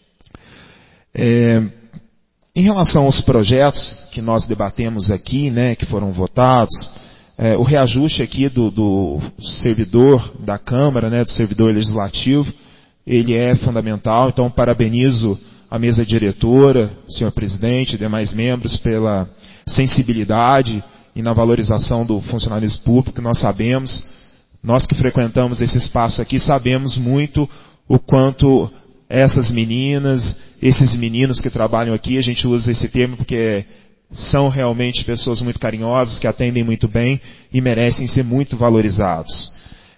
Em relação aos projetos que nós debatemos aqui, né, que foram votados, o reajuste aqui do servidor da Câmara, né, do servidor legislativo, ele é fundamental. Então parabenizo a mesa diretora, senhor presidente e demais membros pela sensibilidade e na valorização do funcionalismo público. Nós sabemos, nós que frequentamos esse espaço aqui, sabemos muito o quanto essas meninas, esses meninos que trabalham aqui, a gente usa esse termo porque são realmente pessoas muito carinhosas, que atendem muito bem e merecem ser muito valorizados.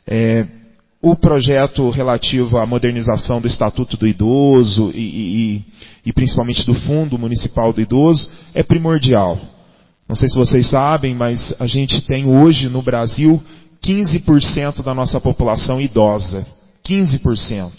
O projeto relativo à modernização do Estatuto do Idoso e principalmente do Fundo Municipal do Idoso é primordial. Não sei se vocês sabem, mas a gente tem hoje no Brasil 15% da nossa população idosa. 15%.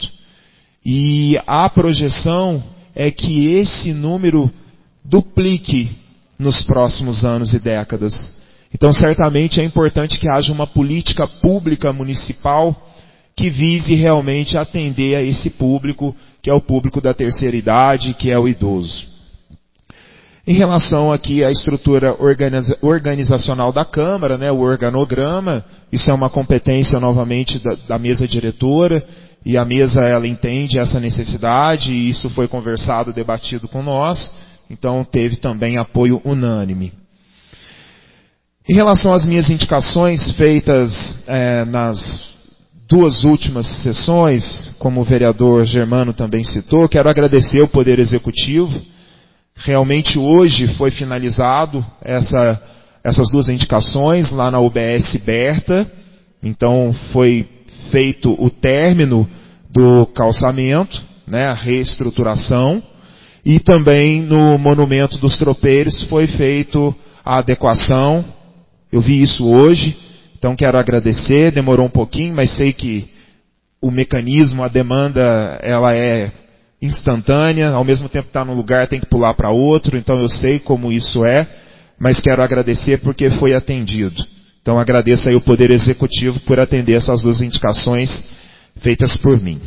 E a projeção é que esse número duplique nos próximos anos e décadas. Então, certamente é importante que haja uma política pública municipal que vise realmente atender a esse público, que é o público da terceira idade, que é o idoso. Em relação aqui à estrutura organizacional da Câmara, né, o organograma, isso é uma competência novamente da mesa diretora, e a mesa ela entende essa necessidade, e isso foi conversado, debatido com nós, então teve também apoio unânime. Em relação às minhas indicações feitas nas duas últimas sessões, como o vereador Germano também citou, quero agradecer ao Poder Executivo. Realmente hoje foi finalizado essas duas indicações lá na UBS Berta. Então foi feito o término do calçamento, né, a reestruturação. E também no Monumento dos Tropeiros foi feito a adequação. Eu vi isso hoje. Então quero agradecer, demorou um pouquinho, mas sei que o mecanismo, a demanda, ela é instantânea, ao mesmo tempo que está num lugar tem que pular para outro, então eu sei como isso é, mas quero agradecer porque foi atendido. Então agradeço aí o Poder Executivo por atender essas duas indicações feitas por mim.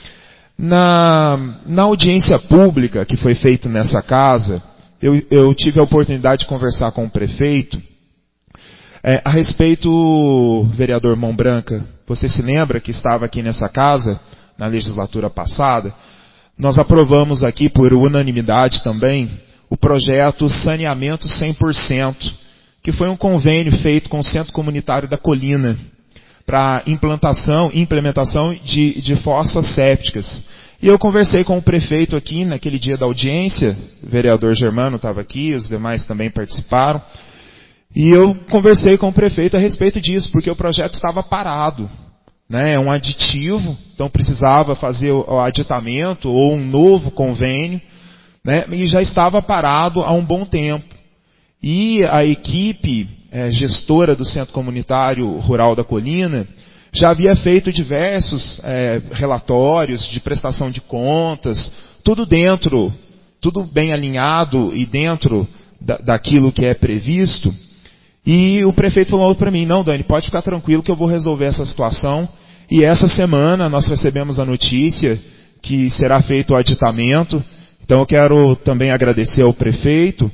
Na audiência pública que foi feita nessa casa, eu tive a oportunidade de conversar com o prefeito. A respeito, vereador Mão Branca, você se lembra que estava aqui nessa casa, na legislatura passada? Nós aprovamos aqui, por unanimidade também, o projeto Saneamento 100%, que foi um convênio feito com o Centro Comunitário da Colina, para implementação de fossas sépticas. E eu conversei com o prefeito aqui, naquele dia da audiência, o vereador Germano estava aqui, os demais também participaram. E eu conversei com o prefeito a respeito disso, porque o projeto estava parado, né? É um aditivo, então precisava fazer o aditamento ou um novo convênio, né? E já estava parado há um bom tempo. E a equipe gestora do Centro Comunitário Rural da Colina já havia feito diversos relatórios de prestação de contas, tudo bem alinhado e dentro daquilo que é previsto. E o prefeito falou para mim, não, Dani, pode ficar tranquilo que eu vou resolver essa situação. E essa semana nós recebemos a notícia que será feito o aditamento. Então eu quero também agradecer ao prefeito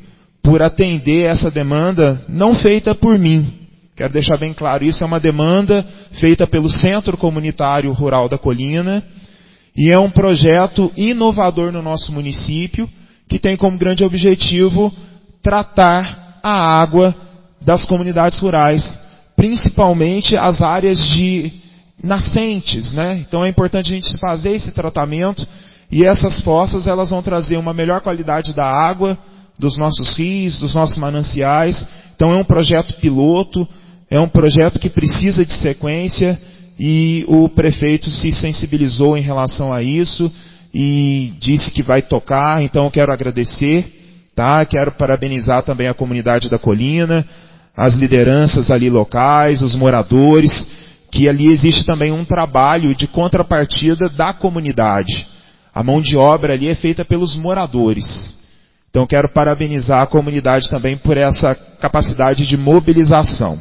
por atender essa demanda não feita por mim. Quero deixar bem claro, isso é uma demanda feita pelo Centro Comunitário Rural da Colina e é um projeto inovador no nosso município que tem como grande objetivo tratar a água das comunidades rurais, principalmente as áreas de nascentes, né? Então é importante a gente fazer esse tratamento e essas fossas elas vão trazer uma melhor qualidade da água, dos nossos rios, dos nossos mananciais. Então é um projeto piloto, é um projeto que precisa de sequência e o prefeito se sensibilizou em relação a isso e disse que vai tocar. Então eu quero agradecer, tá? Quero parabenizar também a comunidade da Colina, as lideranças ali locais, os moradores, que ali existe também um trabalho de contrapartida da comunidade. A mão de obra ali é feita pelos moradores. Então quero parabenizar a comunidade também por essa capacidade de mobilização.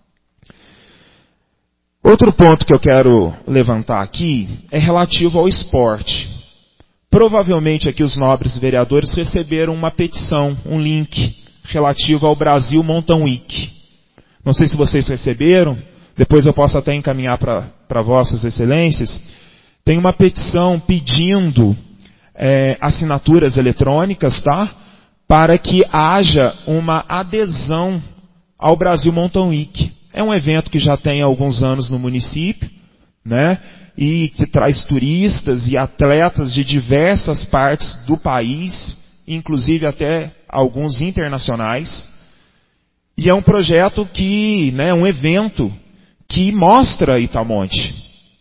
Outro ponto que eu quero levantar aqui é relativo ao esporte. Provavelmente aqui os nobres vereadores receberam uma petição, um link relativo ao Brasil Mountain Week. Não sei se vocês receberam, depois eu posso até encaminhar para vossas excelências. Tem uma petição pedindo assinaturas eletrônicas, tá? Para que haja uma adesão ao Brasil Mountain Week. É um evento que já tem alguns anos no município, né? E que traz turistas e atletas de diversas partes do país, inclusive até alguns internacionais. E é um projeto que, né, um evento que mostra Itamonte.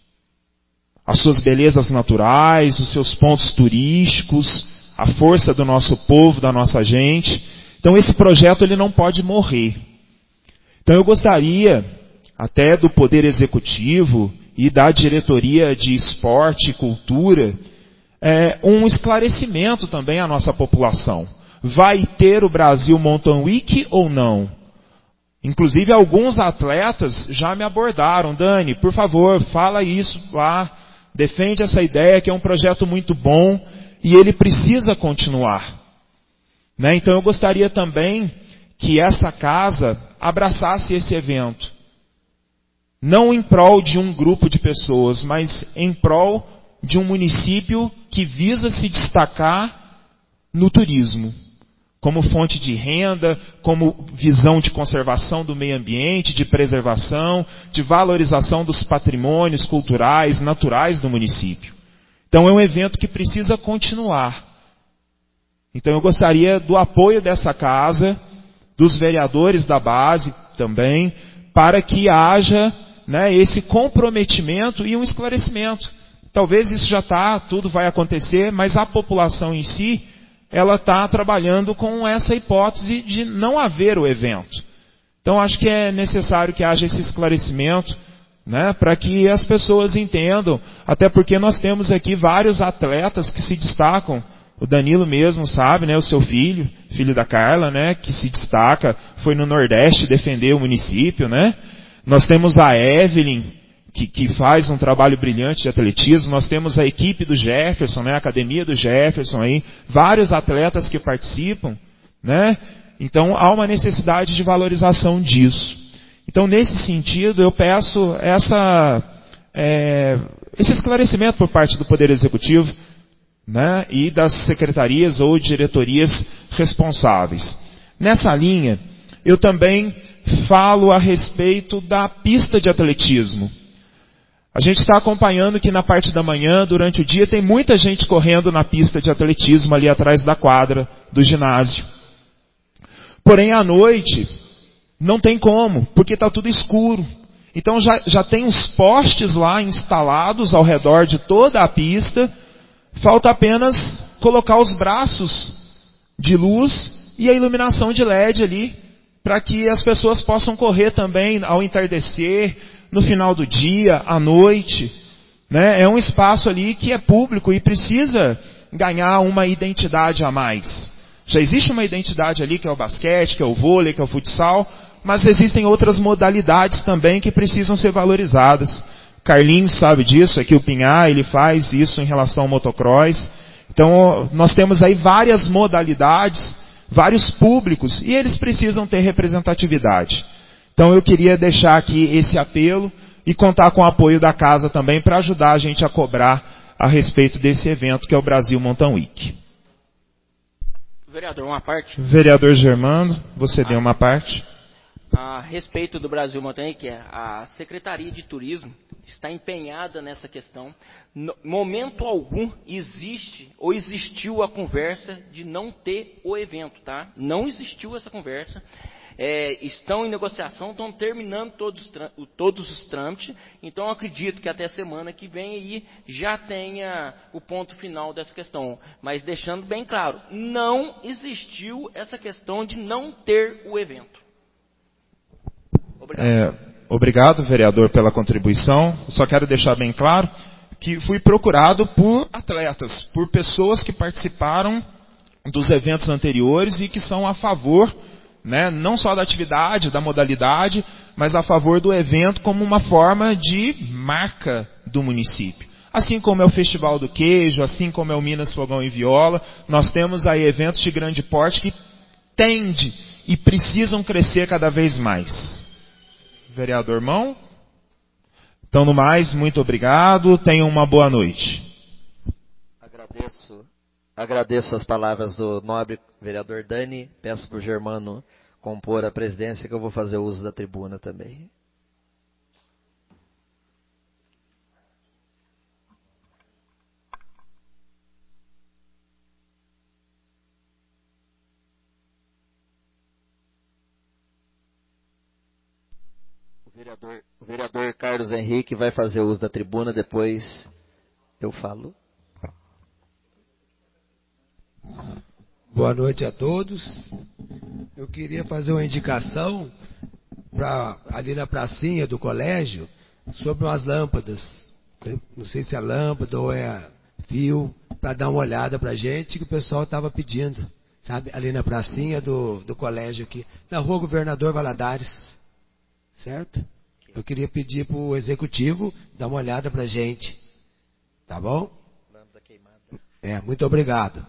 As suas belezas naturais, os seus pontos turísticos, a força do nosso povo, da nossa gente. Então esse projeto ele não pode morrer. Então eu gostaria, até do Poder Executivo e da Diretoria de Esporte e Cultura, um esclarecimento também à nossa população. Vai ter o Brasil Mountain Week ou não? Inclusive alguns atletas já me abordaram. Dani, por favor, fala isso lá, defende essa ideia que é um projeto muito bom e ele precisa continuar. Né? Então eu gostaria também que essa casa abraçasse esse evento. Não em prol de um grupo de pessoas, mas em prol de um município que visa se destacar no turismo. Como fonte de renda, como visão de conservação do meio ambiente, de preservação, de valorização dos patrimônios culturais, naturais do município. Então é um evento que precisa continuar. Então eu gostaria do apoio dessa casa, dos vereadores da base também, para que haja, né, esse comprometimento e um esclarecimento. Talvez isso já está, tudo vai acontecer, mas a população em si, ela está trabalhando com essa hipótese de não haver o evento. Então acho que é necessário que haja esse esclarecimento, né, para que as pessoas entendam, até porque nós temos aqui vários atletas que se destacam. O Danilo mesmo sabe, né, o seu filho da Carla, né, que se destaca, foi no Nordeste defender o município, né. Nós temos a Evelyn, que faz um trabalho brilhante de atletismo. Nós temos a equipe do Jefferson, né, a academia do Jefferson aí, vários atletas que participam, né. Então há uma necessidade de valorização disso. Então nesse sentido eu peço esse esclarecimento por parte do Poder Executivo, né, e das secretarias ou diretorias responsáveis. Nessa linha, eu também falo a respeito da pista de atletismo. A gente está acompanhando que na parte da manhã, durante o dia, tem muita gente correndo na pista de atletismo ali atrás da quadra do ginásio. Porém, à noite, não tem como, porque está tudo escuro. Então já tem os postes lá instalados ao redor de toda a pista. Falta apenas colocar os braços de luz e a iluminação de LED ali, para que as pessoas possam correr também ao entardecer, no final do dia, à noite. Né? É um espaço ali que é público e precisa ganhar uma identidade a mais. Já existe uma identidade ali que é o basquete, que é o vôlei, que é o futsal, mas existem outras modalidades também que precisam ser valorizadas. Carlinhos sabe disso, aqui o Pinhar, ele faz isso em relação ao motocross. Então nós temos aí várias modalidades, vários públicos, e eles precisam ter representatividade. Então eu queria deixar aqui esse apelo e contar com o apoio da casa também para ajudar a gente a cobrar a respeito desse evento que é o Brasil Mountain Week. Vereador, uma parte. Vereador Germano, você deu uma parte. A respeito do Brasil Mountain Week, a Secretaria de Turismo está empenhada nessa questão. No momento algum existe ou existiu a conversa de não ter o evento, tá? Não existiu essa conversa. Estão em negociação, estão terminando todos os trâmites. Então acredito que até semana que vem aí já tenha o ponto final dessa questão. Mas deixando bem claro, não existiu essa questão de não ter o evento. Obrigado. Obrigado, vereador, pela contribuição. Só quero deixar bem claro que fui procurado por atletas, por pessoas que participaram dos eventos anteriores e que são a favor, né, não só da atividade, da modalidade, mas a favor do evento como uma forma de marca do município. Assim como é o Festival do Queijo, assim como é o Minas Fogão e Viola, nós temos aí eventos de grande porte que tendem e precisam crescer cada vez mais. Vereador Mão? Então, no mais, muito obrigado. Tenham uma boa noite. Agradeço as palavras do nobre vereador Dani. Peço para o Germano compor a presidência, que eu vou fazer uso da tribuna também. O vereador Carlos Henrique vai fazer uso da tribuna, depois eu falo. Boa noite a todos. Eu queria fazer uma indicação ali na pracinha do colégio sobre umas lâmpadas. Não sei se é lâmpada ou é fio, para dar uma olhada para a gente, que o pessoal estava pedindo, sabe? Ali na pracinha do colégio aqui, na rua Governador Valadares, certo? Eu queria pedir para o executivo dar uma olhada para a gente, tá bom? Lâmpada queimada. Muito obrigado.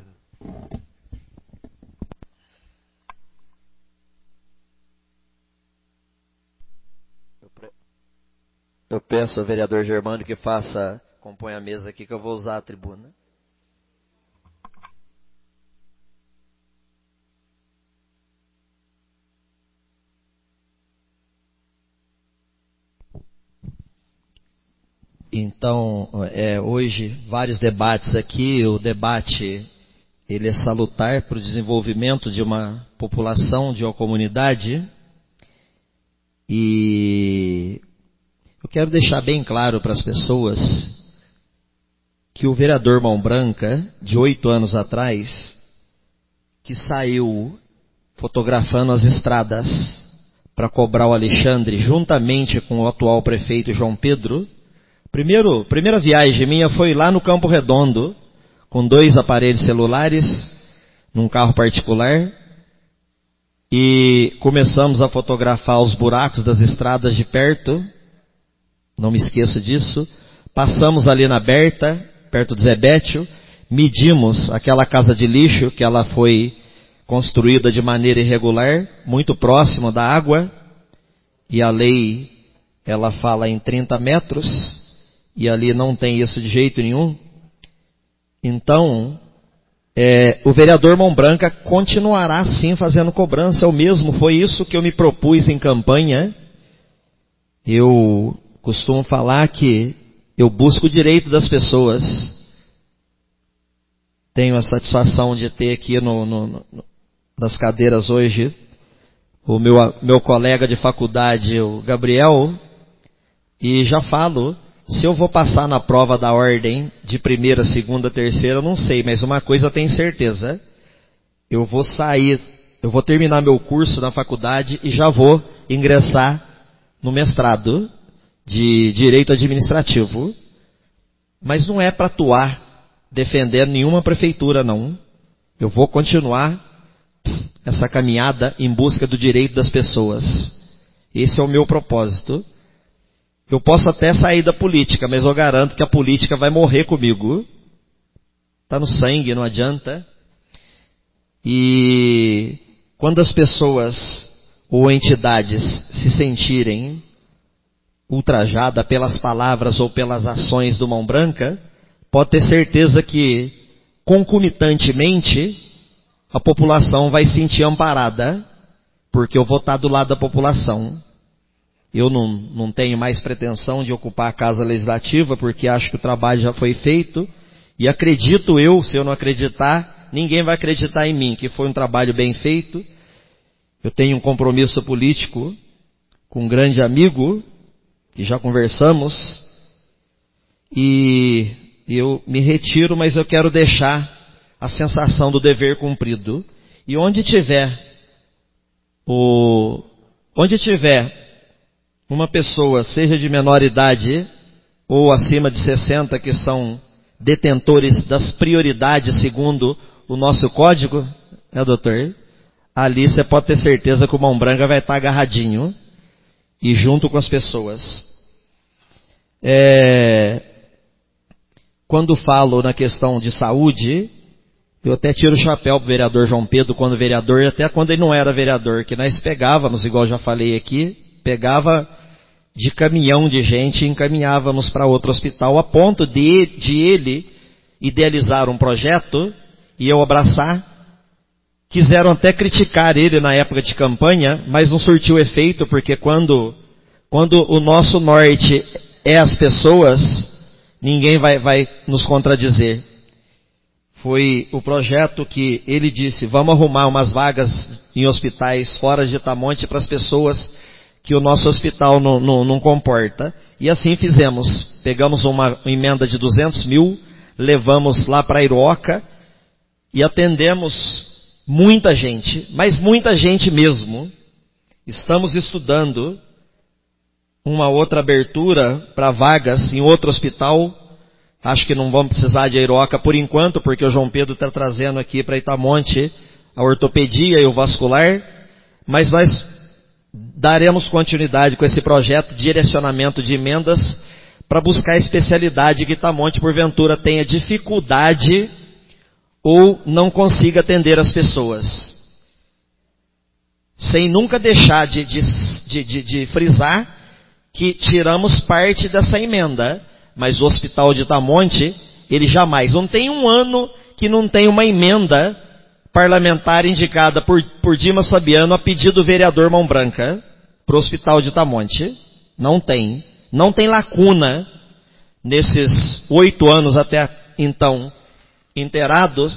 Eu peço ao vereador Germano que compõe a mesa aqui, que eu vou usar a tribuna. Então, hoje, vários debates aqui. O debate, ele é salutar para o desenvolvimento de uma população, de uma comunidade. E eu quero deixar bem claro para as pessoas que o vereador Mão Branca, de 8 anos atrás, que saiu fotografando as estradas para cobrar o Alexandre, juntamente com o atual prefeito João Pedro. Primeira viagem minha foi lá no Campo Redondo, com 2 aparelhos celulares, num carro particular, e começamos a fotografar os buracos das estradas de perto, não me esqueço disso. Passamos ali na Berta, perto do Zé Bétio, medimos aquela casa de lixo, que ela foi construída de maneira irregular, muito próximo da água, e a lei, ela fala em 30 metros, e ali não tem isso de jeito nenhum. Então, o vereador Mão Branca continuará sim fazendo cobrança. Eu mesmo, foi isso que eu me propus em campanha. Eu costumo falar que eu busco o direito das pessoas. Tenho a satisfação de ter aqui nas cadeiras hoje o meu colega de faculdade, o Gabriel, e já falo, se eu vou passar na prova da ordem de primeira, segunda, terceira, eu não sei, mas uma coisa eu tenho certeza: eu vou terminar meu curso na faculdade e já vou ingressar no mestrado de Direito Administrativo. Mas não é para atuar defendendo nenhuma prefeitura, não. Eu vou continuar essa caminhada em busca do direito das pessoas. Esse é o meu propósito. Eu posso até sair da política, mas eu garanto que a política vai morrer comigo. Está no sangue, não adianta. E quando as pessoas ou entidades se sentirem ultrajadas pelas palavras ou pelas ações do Mão Branca, pode ter certeza que, concomitantemente, a população vai se sentir amparada, porque eu vou estar do lado da população. Eu não tenho mais pretensão de ocupar a Casa Legislativa, porque acho que o trabalho já foi feito, e acredito eu, se eu não acreditar, ninguém vai acreditar em mim, que foi um trabalho bem feito. Eu tenho um compromisso político com um grande amigo, que já conversamos, e eu me retiro, mas eu quero deixar a sensação do dever cumprido. E onde tiver uma pessoa, seja de menor idade ou acima de 60, que são detentores das prioridades segundo o nosso código, né, doutor? Ali você pode ter certeza que o Mão Branca vai estar agarradinho e junto com as pessoas. Quando falo na questão de saúde, eu até tiro o chapéu para o vereador João Pedro, quando vereador, e até quando ele não era vereador, que nós pegávamos, igual já falei aqui, pegava de caminhão de gente e encaminhávamos para outro hospital, a ponto de ele idealizar um projeto e eu abraçar. Quiseram até criticar ele na época de campanha, mas não surtiu efeito, porque quando o nosso norte é as pessoas, ninguém vai nos contradizer. Foi o projeto que ele disse, vamos arrumar umas vagas em hospitais fora de Itamonte para as pessoas que o nosso hospital não comporta. E assim fizemos. Pegamos uma emenda de 200 mil, levamos lá para Iroca e atendemos muita gente, mas muita gente mesmo. Estamos estudando uma outra abertura para vagas em outro hospital. Acho que não vamos precisar de Iroca por enquanto, porque o João Pedro está trazendo aqui para Itamonte a ortopedia e o vascular. Mas nós daremos continuidade com esse projeto de direcionamento de emendas para buscar a especialidade que Itamonte, porventura, tenha dificuldade ou não consiga atender as pessoas. Sem nunca deixar de frisar que tiramos parte dessa emenda, mas o Hospital de Itamonte, ele jamais, não tem um ano que não tem uma emenda parlamentar indicada por Dimas Fabiano a pedido do vereador Mão Branca para o Hospital de Itamonte. Não tem lacuna nesses 8 anos até então inteirados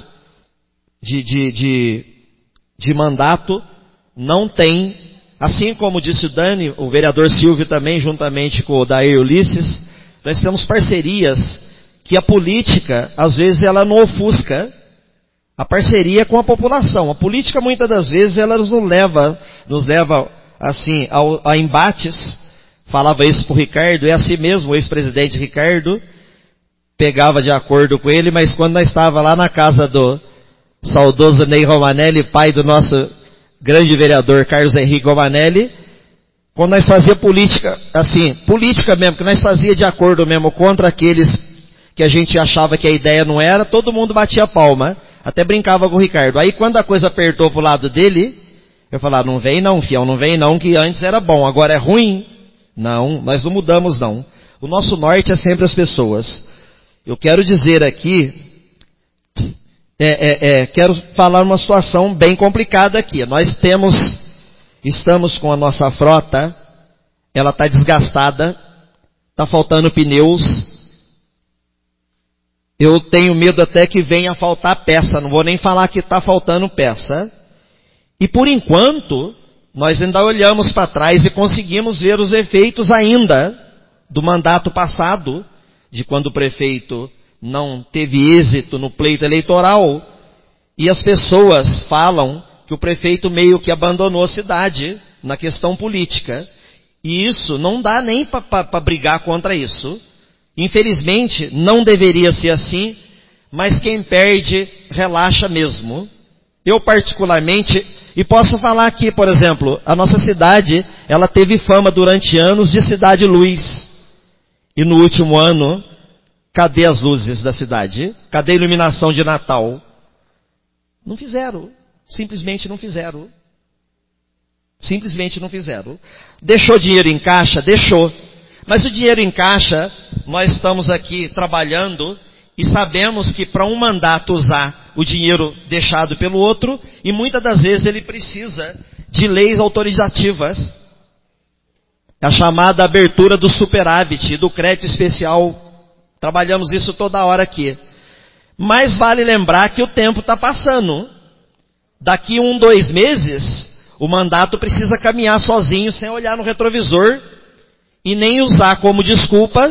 de mandato, não tem, assim como disse o Dani, o vereador Silvio também, juntamente com o Dair Ulisses, nós temos parcerias que a política, às vezes, ela não ofusca a parceria com a população. A política, muitas das vezes, ela nos leva assim, a embates. Falava isso para o Ricardo, é assim mesmo, o ex-presidente Ricardo, pegava de acordo com ele, mas quando nós estávamos lá na casa do saudoso Ney Romanelli, pai do nosso grande vereador Carlos Henrique Romanelli, quando nós fazia política, assim, política mesmo, que nós fazia de acordo mesmo contra aqueles que a gente achava que a ideia não era, todo mundo batia palma, até brincava com o Ricardo. Aí quando a coisa apertou pro lado dele, eu falava, não vem não, fião, não vem não, que antes era bom, agora é ruim. Não, nós não mudamos não. O nosso norte é sempre as pessoas. Eu quero dizer aqui, quero falar uma situação bem complicada aqui. Nós estamos com a nossa frota, ela está desgastada, está faltando pneus. Eu tenho medo até que venha a faltar peça, não vou nem falar que está faltando peça. E por enquanto, nós ainda olhamos para trás e conseguimos ver os efeitos ainda do mandato passado, de quando o prefeito não teve êxito no pleito eleitoral, e as pessoas falam que o prefeito meio que abandonou a cidade na questão política. E isso não dá nem para brigar contra isso. Infelizmente, não deveria ser assim, mas quem perde, relaxa mesmo. Eu particularmente, e posso falar aqui, por exemplo, a nossa cidade, ela teve fama durante anos de cidade luz. E no último ano, cadê as luzes da cidade? Cadê a iluminação de Natal? Não fizeram. Simplesmente não fizeram. Simplesmente não fizeram. Deixou dinheiro em caixa? Deixou. Mas o dinheiro em caixa, nós estamos aqui trabalhando e sabemos que para um mandato usar o dinheiro deixado pelo outro, e muitas das vezes ele precisa de leis autorizativas. A chamada abertura do superávit, do crédito especial. Trabalhamos isso toda hora aqui. Mas vale lembrar que o tempo está passando. Daqui 2 meses, o mandato precisa caminhar sozinho, sem olhar no retrovisor, e nem usar como desculpa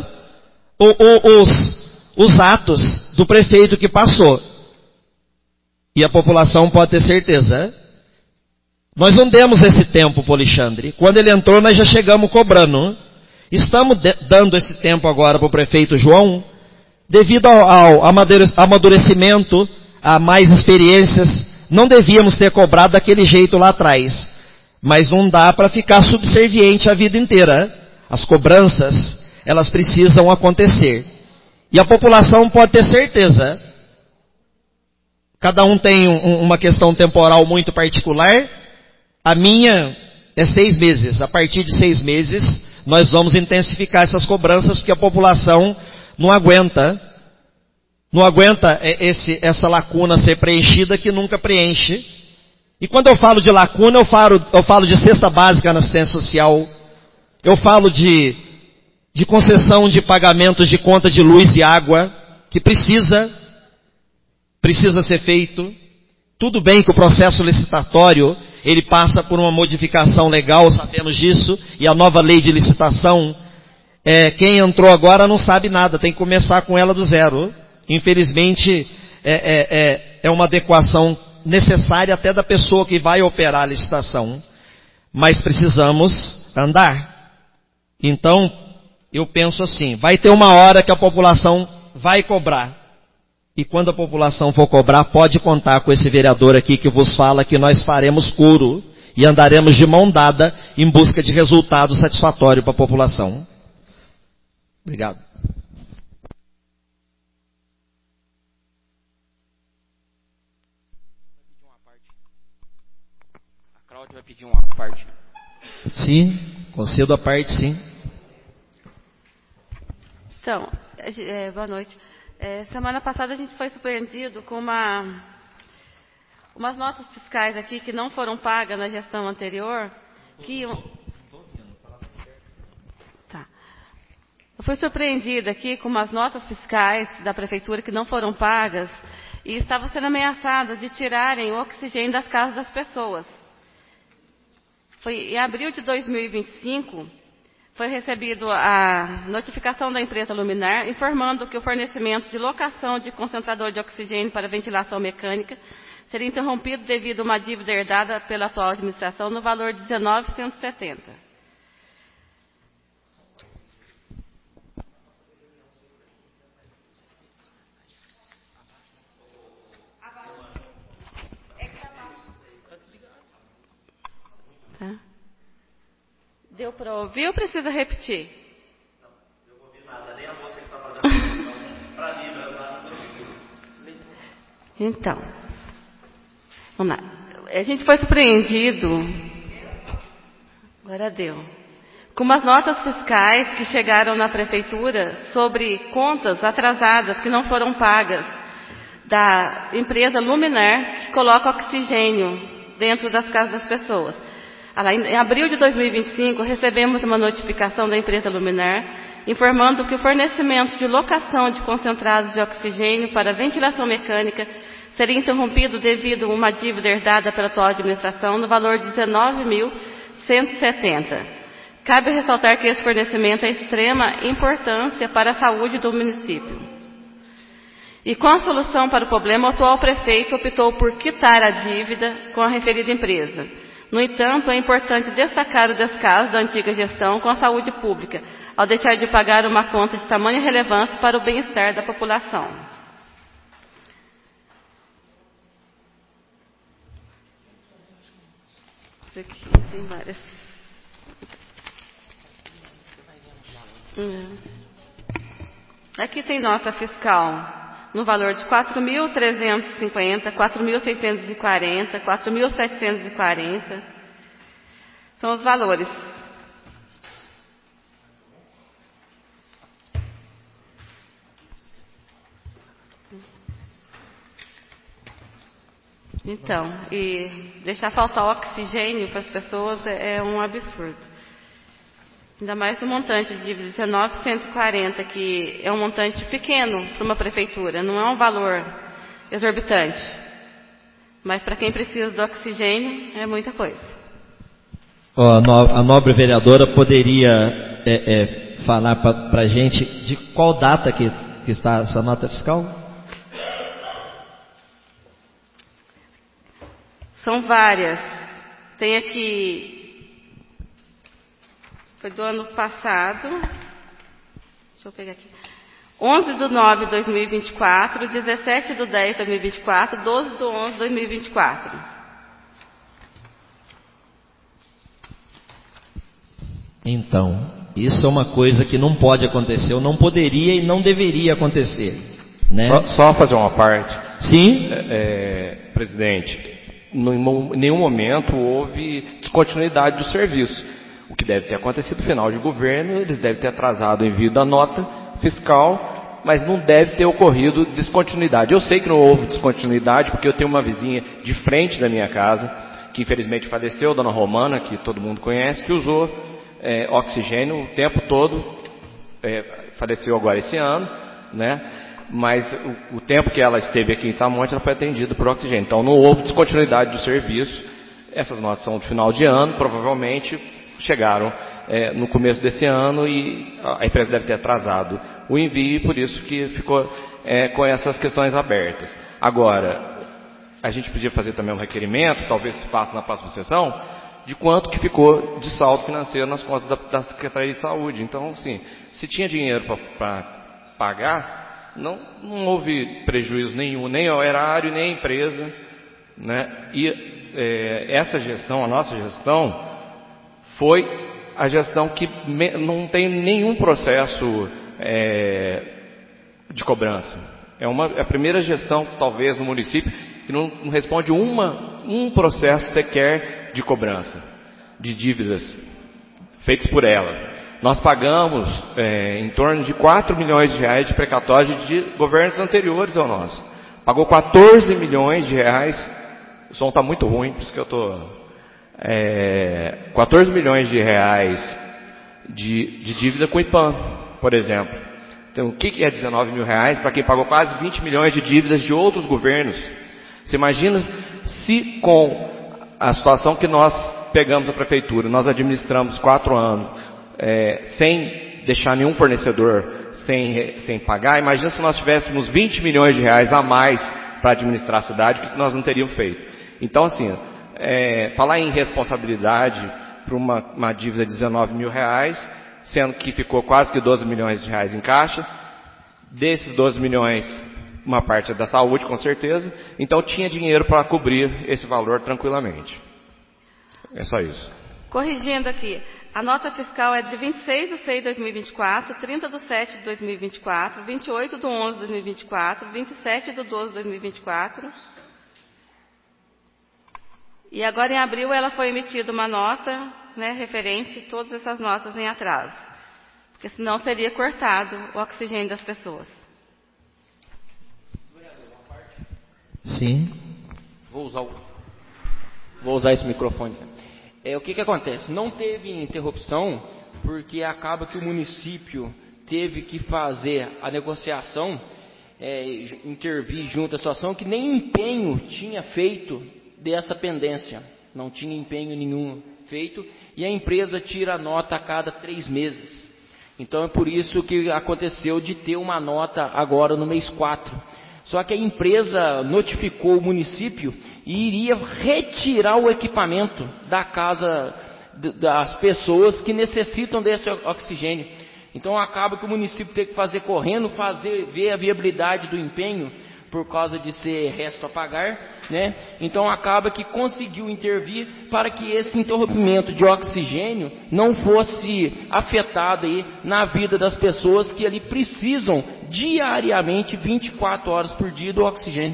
os atos do prefeito que passou. E a população pode ter certeza. Nós não demos esse tempo para o Alexandre. Quando ele entrou, nós já chegamos cobrando. Estamos dando esse tempo agora para o prefeito João, devido ao amadurecimento, a mais experiências. Não devíamos ter cobrado daquele jeito lá atrás. Mas não dá para ficar subserviente a vida inteira. As cobranças, elas precisam acontecer. E a população pode ter certeza. Cada um tem uma questão temporal muito particular. A minha é 6 meses. A partir de 6 meses, nós vamos intensificar essas cobranças, porque a população não aguenta. Não aguenta essa lacuna ser preenchida, que nunca preenche. E quando eu falo de lacuna, eu falo de cesta básica na assistência social. Eu falo de concessão de pagamentos de conta de luz e água, que precisa ser feito. Tudo bem que o processo licitatório, ele passa por uma modificação legal, sabemos disso, e a nova lei de licitação, quem entrou agora não sabe nada, tem que começar com ela do zero. Infelizmente, é uma adequação necessária até da pessoa que vai operar a licitação. Mas precisamos andar. Então, eu penso assim, vai ter uma hora que a população vai cobrar. E quando a população for cobrar, pode contar com esse vereador aqui que vos fala que nós faremos coro e andaremos de mão dada em busca de resultado satisfatório para a população. Obrigado. A Cláudia vai pedir uma parte. Sim, concedo a parte, sim. Então, boa noite. Semana passada a gente foi surpreendido com umas notas fiscais aqui que não foram pagas na gestão anterior. Tá. Eu fui surpreendida aqui com umas notas fiscais da prefeitura que não foram pagas e estavam sendo ameaçadas de tirarem o oxigênio das casas das pessoas. Foi em abril de 2025... foi recebido a notificação da empresa Luminar informando que o fornecimento de locação de concentrador de oxigênio para ventilação mecânica seria interrompido devido a uma dívida herdada pela atual administração no valor de R$ 19.170. Tá. Deu para ouvir ou precisa repetir? Não, eu não ouvi nada, nem a moça que está fazendo a produção. Para mim, não conseguiu. Então, vamos lá. A gente foi surpreendido, agora deu, com umas notas fiscais que chegaram na prefeitura sobre contas atrasadas que não foram pagas da empresa Luminar, que coloca oxigênio dentro das casas das pessoas. Em abril de 2025, recebemos uma notificação da empresa Luminar informando que o fornecimento de locação de concentrados de oxigênio para ventilação mecânica seria interrompido devido a uma dívida herdada pela atual administração no valor de R$ 19.170. Cabe ressaltar que esse fornecimento é de extrema importância para a saúde do município. E com a solução para o problema, o atual prefeito optou por quitar a dívida com a referida empresa. No entanto, é importante destacar o descaso da antiga gestão com a saúde pública, ao deixar de pagar uma conta de tamanha relevância para o bem-estar da população. Isso aqui tem várias. Aqui tem nota fiscal no valor de 4.350, 4.640, 4.740. São os valores. Então, e deixar faltar oxigênio para as pessoas é um absurdo. Ainda mais no montante de dívida de 19.140, que é um montante pequeno para uma prefeitura, não é um valor exorbitante. Mas para quem precisa do oxigênio, é muita coisa. A nobre vereadora poderia falar para a gente de qual data que está essa nota fiscal? São várias. Tem aqui, foi do ano passado, deixa eu pegar aqui, 11/9/2024, 17/10/2024, 12/11/2024. Então, isso é uma coisa que não pode acontecer, ou não poderia e não deveria acontecer, né? Só fazer uma parte. Sim? Presidente, em nenhum momento houve descontinuidade do serviço. O que deve ter acontecido no final de governo, eles devem ter atrasado o envio da nota fiscal, mas não deve ter ocorrido descontinuidade. Eu sei que não houve descontinuidade, porque eu tenho uma vizinha de frente da minha casa, que infelizmente faleceu, Dona Romana, que todo mundo conhece, que usou oxigênio o tempo todo, faleceu agora esse ano, né? Mas o tempo que ela esteve aqui em Itamonte, ela foi atendida por oxigênio. Então não houve descontinuidade do serviço. Essas notas são de final de ano, provavelmente chegaram no começo desse ano e a empresa deve ter atrasado o envio e por isso que ficou com essas questões abertas. Agora, a gente podia fazer também um requerimento, talvez se faça na próxima sessão, de quanto que ficou de saldo financeiro nas contas da Secretaria de Saúde. Então, assim, se tinha dinheiro para pagar, não houve prejuízo nenhum, nem ao erário, nem à empresa, né? E essa gestão, a nossa gestão, foi a gestão que não tem nenhum processo de cobrança. É a primeira gestão, talvez, no município, que não responde um processo sequer de cobrança, de dívidas feitas por ela. Nós pagamos em torno de 4 milhões de reais de precatórios de governos anteriores ao nosso. Pagou 14 milhões de reais, o som está muito ruim, por isso que eu estou... 14 milhões de reais de dívida com o IPAM, por exemplo. Então, o que é 19 mil reais para quem pagou quase 20 milhões de dívidas de outros governos? Você imagina se com a situação que nós pegamos na prefeitura, nós administramos 4 anos, sem deixar nenhum fornecedor sem pagar, imagina se nós tivéssemos 20 milhões de reais a mais para administrar a cidade, o que nós não teríamos feito? Então, assim, falar em responsabilidade para uma dívida de 19 mil reais, sendo que ficou quase que 12 milhões de reais em caixa, desses 12 milhões, uma parte é da saúde, com certeza, então tinha dinheiro para cobrir esse valor tranquilamente. É só isso. Corrigindo aqui, a nota fiscal é de 26/6/2024, 30/7/2024, 28/11/2024, 27/12/2024. E agora em abril ela foi emitida uma nota, né, referente a todas essas notas em atraso. Porque senão seria cortado o oxigênio das pessoas. Sim. Vou usar esse microfone. O que acontece? Não teve interrupção, porque acaba que o município teve que fazer a negociação, intervir junto à situação, que nem empenho tinha feito dessa pendência. Não tinha empenho nenhum feito, e a empresa tira a nota a cada 3 meses. Então é por isso que aconteceu de ter uma nota agora no mês 4. Só que a empresa notificou o município e iria retirar o equipamento da casa das pessoas que necessitam desse oxigênio. Então acaba que o município tem que fazer correndo, ver a viabilidade do empenho por causa de ser resto a pagar, né? Então acaba que conseguiu intervir para que esse interrompimento de oxigênio não fosse afetado aí na vida das pessoas que ali precisam diariamente, 24 horas por dia, do oxigênio.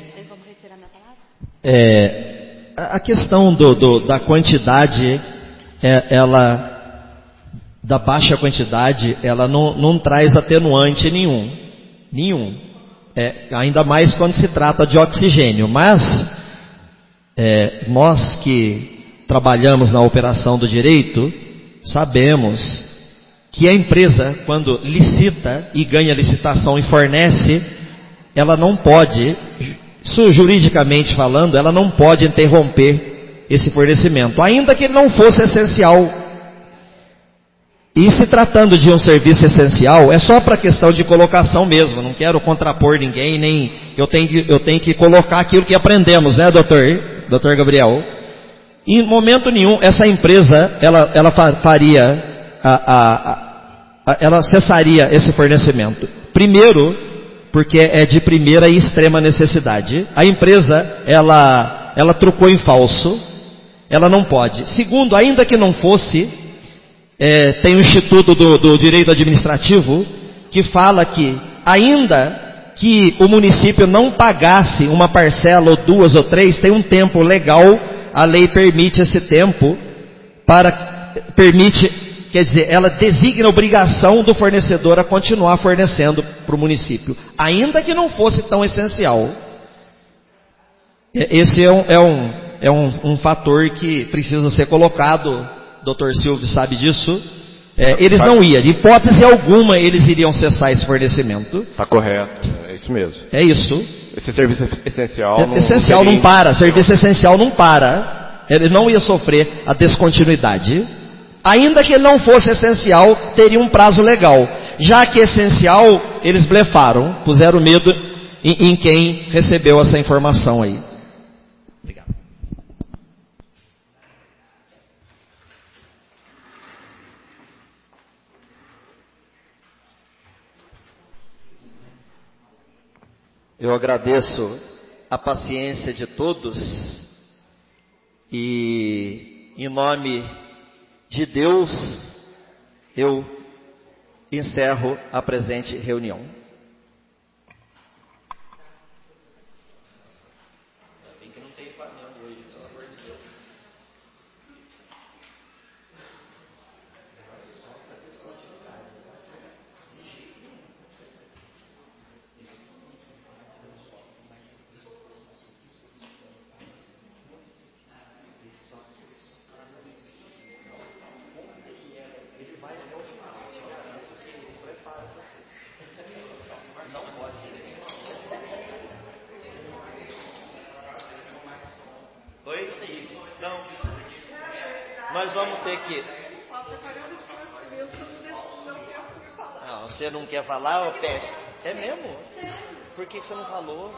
A questão da quantidade, da baixa quantidade, ela não traz atenuante nenhum. Ainda mais quando se trata de oxigênio. Mas nós que trabalhamos na operação do direito sabemos que a empresa, quando licita e ganha licitação e fornece, ela não pode, isso juridicamente falando, ela não pode interromper esse fornecimento, ainda que ele não fosse essencial. E se tratando de um serviço essencial, é só para questão de colocação mesmo. Não quero contrapor ninguém, nem eu tenho que colocar aquilo que aprendemos, né, doutor Gabriel? Em momento nenhum, essa empresa, ela faria, ela cessaria esse fornecimento. Primeiro, porque é de primeira e extrema necessidade. A empresa, ela trucou em falso, ela não pode. Segundo, ainda que não fosse, tem o Instituto do Direito Administrativo que fala que, ainda que o município não pagasse uma parcela ou duas ou três, tem um tempo legal, a lei permite esse tempo, quer dizer, ela designa a obrigação do fornecedor a continuar fornecendo para o município, ainda que não fosse tão essencial. Esse é um fator que precisa ser colocado. Dr. Silvio sabe disso. Eles não iam, de hipótese alguma, eles iriam cessar esse fornecimento. Está correto, é isso mesmo. É isso. Esse serviço essencial não para. Serviço essencial não para. Ele não ia sofrer a descontinuidade. Ainda que ele não fosse essencial, teria um prazo legal. Já que essencial, eles blefaram, puseram medo em quem recebeu essa informação aí. Obrigado. Eu agradeço a paciência de todos e, em nome de Deus, eu encerro a presente reunião. Oi? Não. Nós vamos ter que... Não, você não quer falar, ô peste? É mesmo? Por que você não falou?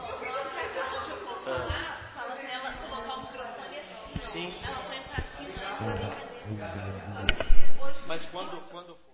Fala dela colocar o microfone assim. Sim. Ela foi pra cima. Mas quando